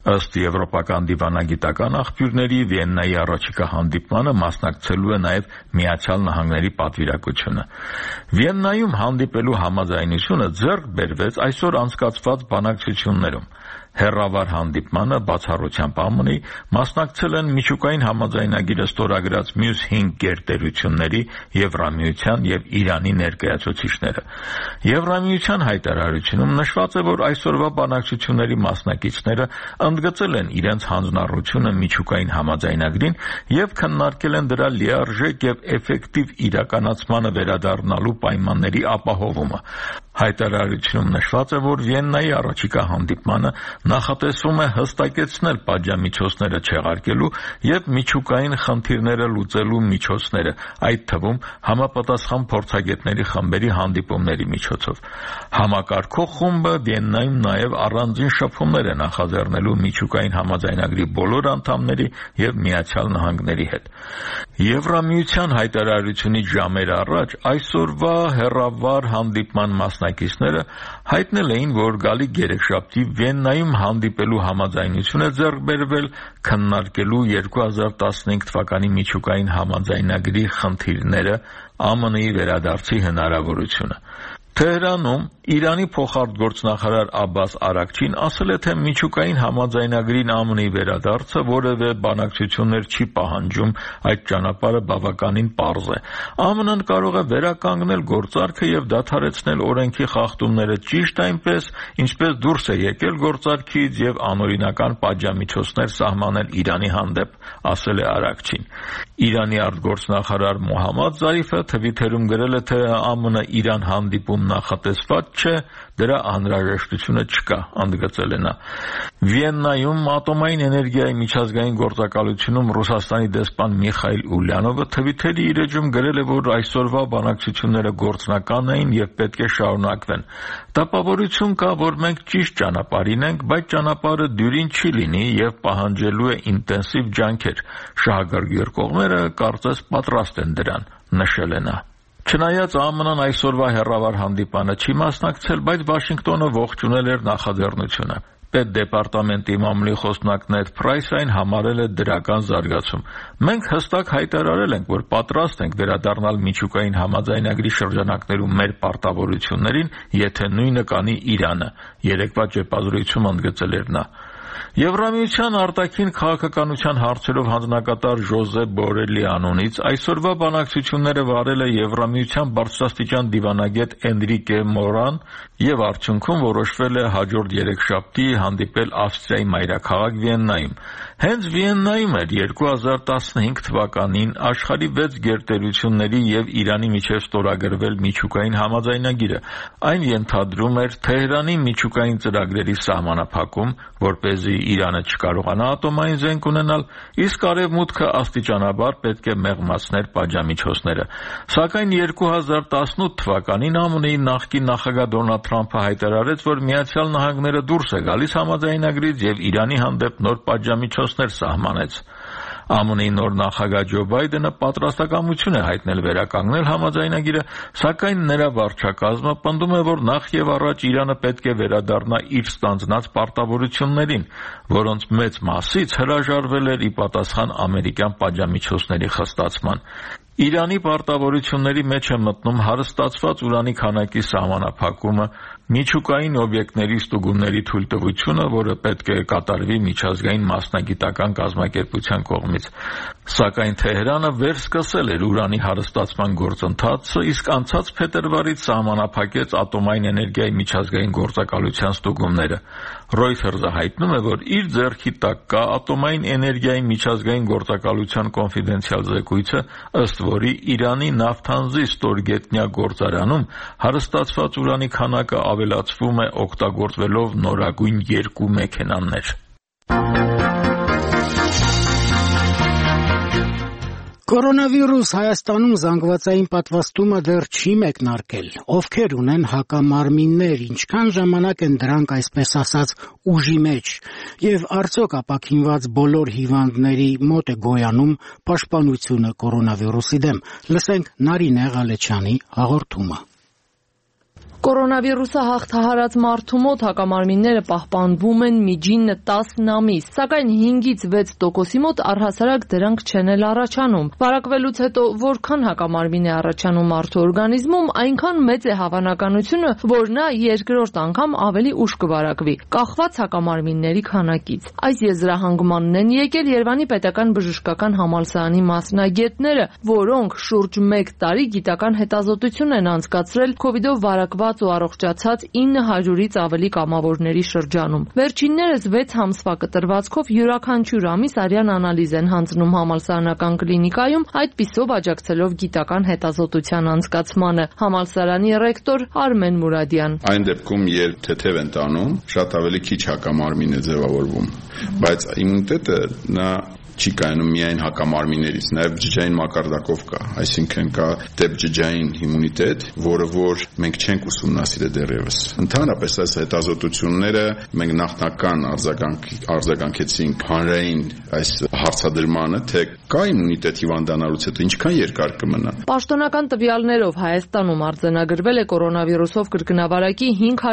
Ըստ եվրոպական դիվանագիտական աղբյուրների Վիեննայի առաջիկա հանդիպմանը մասնակցելու է նաև Միացյալ Նահանգների պատվիրակությունը։ Վիեննայում հանդիպելու համաձայնությունը ձեռք բերվեց այսօր անցկացված բանակցություններում։ Հեռավար հանդիպմանը բացառությամբ ԱՄՆ-ի մասնակցել են միջուկային համաձայնագիրը ստորագրած մյուս 5 գերտերությունների Եվրամիության եւ Իրանի ներկայացուցիչները։ Եվրամիության հայտարարությունում նշված է, որ այսօրվա բանակցությունների մասնակիցները ընդգծել են իրենց հանձնառությունը միջուկային համաձայնագրին եւ քննարկել են դրա լիարժեք եւ էֆեկտիվ իրականացմանը վերադառնալու պայմանների ապահովումը։ Հայտարարությունում նշված է, որ Վիեննայի առաջիկա հանդիպմանը նախատեսվում է հստակեցնել պատժամիջոցները չեղարկելու եւ միջուկային խնդիրները լուծելու միջոցները, այդ թվում համապատասխան փորձագետների խմբերի հանդիպումների միջոցով։ Համակարգող խումբը Վիեննայում նաեւ առանձին շփումներ է նախաձեռնելու միջուկային համաձայնագրի բոլոր անդամների եւ Միացյալ Նահանգների հետ։ Եվրամիության հայտարարությունից ժամեր առաջ այսօրվա հեռավար հանդիպման մասնակիցները հայտնել էին, որ գալիք երեքշաբթի Վիեննայում հանդիպելու համաձայնություն է ձեռք բերվել քննարկելու 2015 թվականի միջուկային համաձայնագրի խնդիրները, ԱՄՆ-ի վերադարձի հնարավորությունը։ Թեհրանում Իրանի փոխարտգործնախարար Աբբաս Արաքչին ասել է, թե միջուկային համաձայնագրին ԱՄՆ-ի վերադարձը որևէ բանակցություններ չի պահանջում, այդ ճանապարհը բավականին պարզ է։ ԱՄՆ-ն կարող է վերականգնել գործարքը եւ դադարեցնել օրենքի խախտումները ճիշտ այնպես, ինչպես դուրս է եկել գործարքից եւ անօրինական պատժամիջոցներ սահմանել Իրանի հանդեպ, ասել է Արաքչին։ Իրանի արտգործնախարար Մոհամմադ Զարիֆը Թվիթերում գրել է, թե ԱՄՆ-Իրան հանդիպում նախատեսված չէ, դրա անհրաժեշտությունը չկա, ընդգծել է նա։ Վիեննայում ատոմային էներգիայի միջազգային գործակալությունում Ռուսաստանի դեսպան Միխայիլ Ուլյանովը Թվիթերի իր էջում գրել է, որ այսօրվա բանակցությունները գործնական էին եւ պետք է շարունակվեն։ Տպավորություն կա, որ մենք ճիշտ ճանապարհին ենք, բայց ճանապարհը դյուրին չի լինի եւ պահանջելու է ինտենսիվ ջանքեր։ Շահագրգիռ կողմերը կարծես պատրաստ են դրան, նշել է նա։ Չնայած ԱՄՆ-ն այսօրվա հեռավար հանդիպանը չի մասնակցել, բայց Վաշինգտոնը ողջունել էր նախաձեռնությունը։ Պետդեպարտամենտի մամուլի խոսնակ Նեդ Փրայսը այն համարել է դրական զարգացում։ Մենք հստակ հայտարարել ենք, որ պատրաստ ենք վերադառնալ միջուկային համաձայնագրի շրջանակներում մեր պարտավորություններին, եթե նույնը կանի Իրանը, երեկվա ճեպազրույցում ընդգծել էր նա։ Եվրամիության արտաքին քաղաքականության հարցերով հանձնակատար Ժոզեփ Բորելի անունից այսօրվա բանակցությունները վարել է Եվրամիության բարձրաստիճան դիվանագետ Էնրիկե Մորան եւ արդյունքում որոշվել է հաջորդ երեքշաբթի հանդիպել Ավստրիայի մայրաքաղաք Վիեննայում։ Հենց Վիեննայում էր 2015 թվականին աշխարհի 6 գերտերությունների եւ Իրանի միջև ստորագրվել միջուկային համաձայնագիրը։ Այն ենթադրում էր Թեհրանի միջուկային ծրագրերի սահմանափակում, որպեսզի Իրանը չկարողանա ատոմային զենք ունենալ, իսկ Արևմուտքը աստիճանաբար պետք է մեղմացներ պատժամիջոցները։ Սակայն 2018 թվականին ԱՄՆ-ի նախկին նախագահ Դոնալդ Թրամփը հայտարարեց, որ Միացյալ Նահանգները դուրս է գալիս համաձայնագրից եւ Իրանի հանդեպ նոր պատժամիջոցներ սահմանեց։ ԱՄՆ-ի նոր նախագահ Ջո Բայդենը պատրաստակամություն է հայտնել վերականգնել համաձայնագիրը, սակայն նրա վարչակազմը պնդում է, որ նախ եւ առաջ Իրանը պետք է վերադառնա իր ստանձնած պարտավորություններին, որոնց մեծ մասից հրաժարվել էր ի պատասխան ամերիկյան պատժամիջոցների խստացման։ Իրանի պարտավորությունների մեջ է մտնում հարստացված ուրանի քանակի սահմանափակումը, միջուկային օբյեկտների ստուգումների թույլտվությունը, որը պետք է կատարվի միջազգային մասնագիտական կազմակերպության կողմից։ Սակայն Թեհրանը վերսկսել էր ուրանի հարստացման գործընթացը, իսկ անցած փետրվարից սահմանափակեց ատոմային էներգիայի միջազգային գործակալության ստուգումները։ Reuters-ը հայտնում է, որ իր ձեռքի տակ կա ատոմային էներգիայի միջազգային գործակալության կոնֆիդենցիալ զեկույցը, ըստ որի Իրանի Նավթանզի ստորգետնյա գործարանում հարստացված ուրանի քանակը ավելացվում է օգտագործվելով նորագույն 2 մեքենաներ։ Կորոնավիրուս Հայաստանում զանգվածային պատվաստումը դեռ չի մեկնարկել։ Ովքեր ունեն հակամարմիններ, ինչքան ժամանակ են դրանք այսպես ասած ուժի մեջ, եւ արդյոք ապաքինված բոլոր հիվանդների մոտ է գոյանում պաշտպանությունը կորոնավիրուսի դեմ։ Լսենք Նարինե Ղալեչյանի հաղորդումը։ Կորոնավիրուսը հաղթահարած մարդու մոտ հակամարմինները պահպանվում են միջին 10 ամիս, սակայն 5-ից 6%-ի մոտ առհասարակ դրանք չեն էլ առաջանում։ Վարակվելուց հետո որքան հակամարմին է առաջանում մարդու օրգանիզմում, այնքան մեծ է հավանականությունը, որ նա երկրորդ անգամ ավելի ուշ կվարակվի, կախված հակամարմինների քանակից։ Այս եզրահանգմանն են եկել Երևանի պետական բժշկական համալսարանի մասնագետները, որոնք շուրջ 1 տարի գիտական հետազոտություն են անցկացրել COVID-ով վարակված ու առողջացած 900-ից ավելի կամավորների շրջանում։ Վերջիններս 6 ամսվա կտրվածքով յուրաքանչյուր ամիս արյան անալիզ են հանձնում համալսարանական կլինիկայում, այդպիսով աջակցելով գիտական հետազոտության անցկացմանը։ Համալսարանի ռեկտոր Արմեն Մուրադյան. Այն դեպքում, երբ թեթև են տանում, շատ ավելի քիչ հակամարմին է ձևավորվում, բայց իմունիտետը նա չի կայանում միայն հակամարմիններից, նաև բջջային մակարդակով կա, այսինքն կա դեպջջային իմունիտետ, որը որ մենք չենք ուսումնասիրել դեռևս։ Ընդհանրապես այս հետազոտությունները մենք նախնական արձագանքեցինք հանրային այս հարցադրմանը, թե կա իմունիտետ հիվանդանալուց հետո ինչքան երկար կմնա։ Պաշտոնական տվյալներով Հայաստանում արձանագրվել է կորոնավիրուսով կրկնավարակի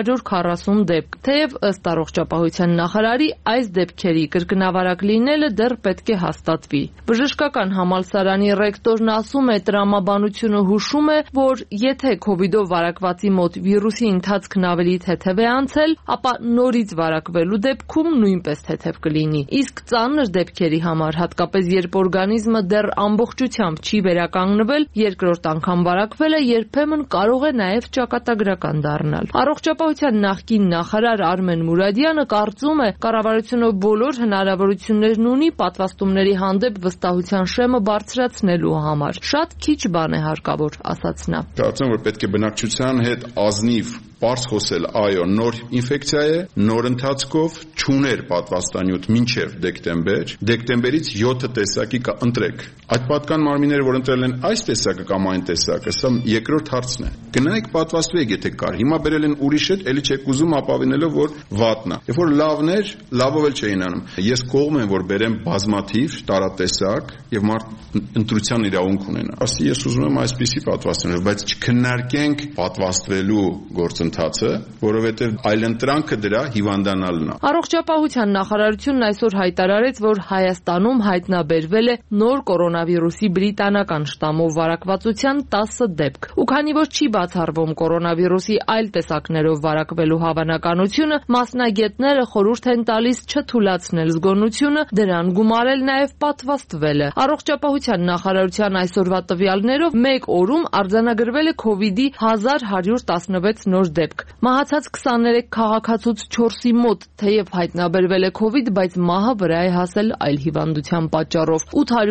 540 դեպք, թեև ըստ առողջապահության նախարարի այս դեպքերի կրկնավարակ լինելը դեռ պետք է հաստատվի։ Բժշկական համալսարանի ռեկտորն ասում է, տրամաբանությունը հուշում է, որ եթե COVID-ով վարակվածի մոտ վիրուսի ընթացքն ավելի թեթև է անցել, ապա նորից վարակվելու դեպքում նույնպես թեթև կլինի։ Իսկ ծանր դեպքերի համար, հատկապես երբ օրգանիզմը դեռ ամբողջությամբ չի վերականգնվել, երկրորդ անգամ վարակվելը երբեմն կարող է նաև ճակատագրական դառնալ։ Առողջապահության նախկին նախարար Արմեն Մուրադյանը կարծում է, կառավարությունը բոլոր հնարավորություններն ունի պատվաստումների հանդեպ վստահության շեմը բարձրացնելու համար։ Շատ քիչ բան է հարկավոր, ասաց նա։ Կարծում եմ, որ պետք է բնակչության հետ ազնիվ պարզ խոսել, այո, նոր ինֆեկցիա է, նոր ընթացքով չուներ պատվաստանյութ մինչև դեկտեմբեր, դեկտեմբերից 7 տեսակի ընտրեք։ Այդ պատկան մարմինները, որ ընտրել են այս տեսակը կամ այն տեսակը, սա երկրորդ հարցն է։ Գնայեք պատվաստվեք, եթե կար։ Հիմա բերել են ուրիշ հետ, էլի չեք ուզում ապավինելով, որ վատն է։ Երբ որ լավներ, լավով էլ չէին անում։ Ես կողմ եմ, որ բերեմ բազմաթիվ տարատեսակ եւ մարդ ընտրության իրավունք ունենա։ Ասի ես ուզում եմ այսպիսի պատվաստել, բայց չքննարկենք պատվաստվելու գործընթացը, որովհետեւ այլընտրանքը դրա հիվանդանալն է։ Առողջապահության նախարարությունն այսօր հայտարարեց, որ Հայաստանում հայտնաբերվել է նոր կորոնավիրուսի բրիտանական շտամով վարակվածության 10 դեպք։ Ու քանի որ չի բացառվում կորոնավիրուսի այլ տեսակներով վարակվելու հավանականությունը, մասնագետները խորհուրդ են տալիս չթույլատրել զգոնությունը, դրան գումարել նաև պատվաստվելը։ Առողջապահության նախարարության այսօրվա տվյալներով մեկ օրում արձանագրվել է COVID-ի 1116 նոր դեպք։ Մահացած 23 քաղաքացուց 4-ի մոտ թեև հայտնաբերվել է COVID, բայց մահը վրա է հասել այլ հիվանդության պատճառով։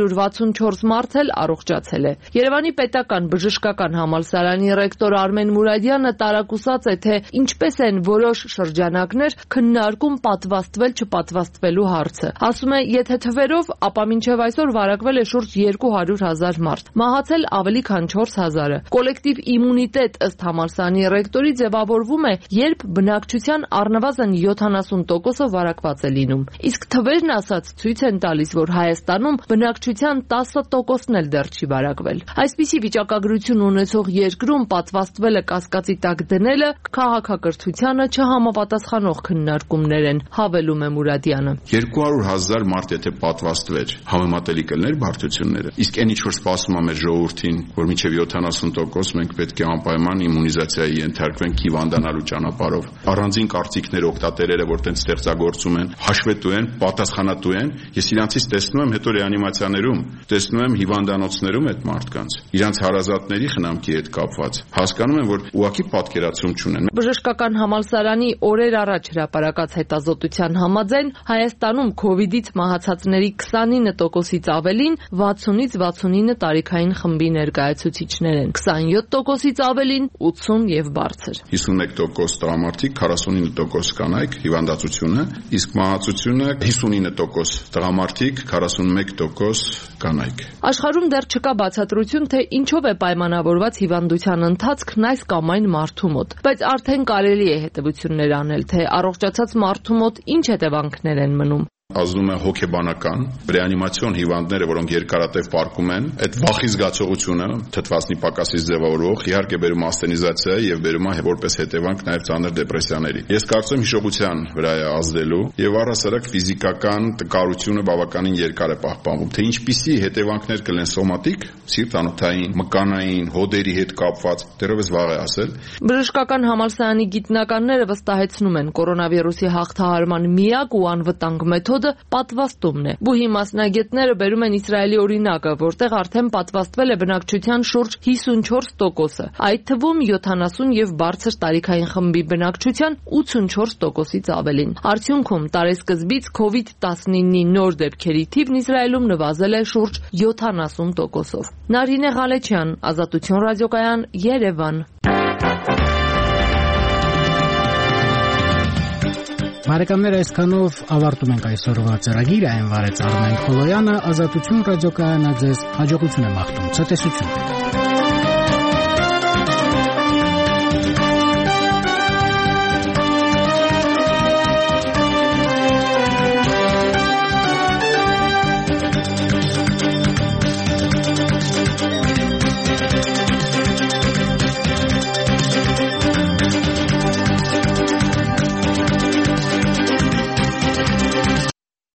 864 մարդ էլ առողջացել է։ Երևանի պետական բժշկական համալսարանի ռեկտոր Արմեն Մուրադյանը տարակուսած է, թե ինչպես են որոշ շրջանակներ քննարկում պատվաստվել-չպատվաստվելու հարցը։ Ասում է, եթե թվերով, ապա մինչև այսօր վարակվել է շուրջ 200,000 մարդ, մահացել ավելի քան 4,000-ը։ Կոլեկտիվ իմունիտետ ըստ համալսարանի ռեկտորի ձևավորվում է, երբ բնակչության առնվազն 70%-ը վարակված է լինում։ Իսկ թվերն ասած ցույց են տալիս, որ Հայաստանում բնակչության 10%-ն էլ դեռ չի վարակվել։ Այսպիսի վիճակագրություն ունեցող երկրում պատվաստվելը կասկածի տակ դնելը քաղաքակրթությանը չհամապատասխանող քննարկումներ են, հավելում է Մուրադյանը։ 200,000 մարդ եթե պատվաստվեր, համեմատելի կլներ բարդությունները։ Իսկ այն ինչ որ սպասում է մեր ժողովրդին, որ մինչև 70% մենք պետք է անպայման իմունիզացիայի ենթարկվենք հիվանդանալու ճանապարհով։ Առանձին կարծիքներ օգտատերերը, որ տենց ստեղծագործում են, հաշվետու են, պատասխանատու են։ Ես իրանցից տեսնում եմ հետո ռեանիմացիաներում, տեսնում եմ հիվանդանոցներում այդ մարդկանց, իրանց հարազատների խնամքի հետ կապված։ Հասկանում եմ, որ ուղղակի պատկերացում չունեն։ Բժշկական համալսարանի օրեր առաջ հրապարակած հետազոտության համաձայն Հայաստանում COVID-ից մահացածների 29%-ից ավելին 60-ից 69 տարիքային խմբի ներկայացուցիչներ են, 27%-ից ավելին 80 եւ բարձր։ 51% տղամարդիկ, 49% կանայք հիվանդացությունը, իսկ մահացությունը 59% տղամարդիկ, 41% կանայք։ Աշխարհում դեռ չկա բացատրություն, թե ինչով է պայմանավորված հիվանդության ընթացքն այս կամ այն մարդու մոտ, բայց արդեն կարելի է հետևություններ անել, թե առողջացած մարդու մոտ ինչ հետևանքներ են մնում։ ազդում է հոգեբանական, ռեանիմացիոն հիվանդները, որոնք երկարատև պարկում են, այդ վախի զգացողությունը թթվածնի պակասից ձևավորվող իհարկե բերում աստենիզացիա եւ բերում է որպես հետևանք նաեւ ծանր դեպրեսիաների։ Ես կարծում եմ հիշողության վրա է ազդելու եւ առհասարակ ֆիզիկական տկարությունը բավականին երկար է պահպանվում։ Թե ինչպիսի հետևանքներ կլինեն սոմատիկ, սիրտանոթային, մկանային, հոդերի հետ կապված, դեռևս վաղ է ասել։ Բժշկական համալսարանի գիտնականները վստահեցնում են, կորոնավիրուսի հաղթահարման միակ ու անվտանգ մեթոդը պատվաստումն է։ Բուհի մասնագետները բերում են Իսրայելի օրինակը, որտեղ արդեն պատվաստվել է բնակչության շուրջ 54%-ը, այդ թվում 70 եւ բարձր տարիքային խմբի բնակչության 84%-ից ավելին։ Արդյունքում տարեսկզբից COVID-19-ի նոր դեպքերի թիվն Իսրայելում նվազել է շուրջ 70%-ով։ Նարինե Ղալեչյան, Ազատություն ռադիոկայան, Երևան։ Բարեկամներ, այսքանով ավարտում ենք այսօրվա ծրագիրը, այն վարեց Արմեն Խոլոյանը, Ազատություն ռադիոկայանը ձեզ հաջողություն է մաղթում, ցտեսություն։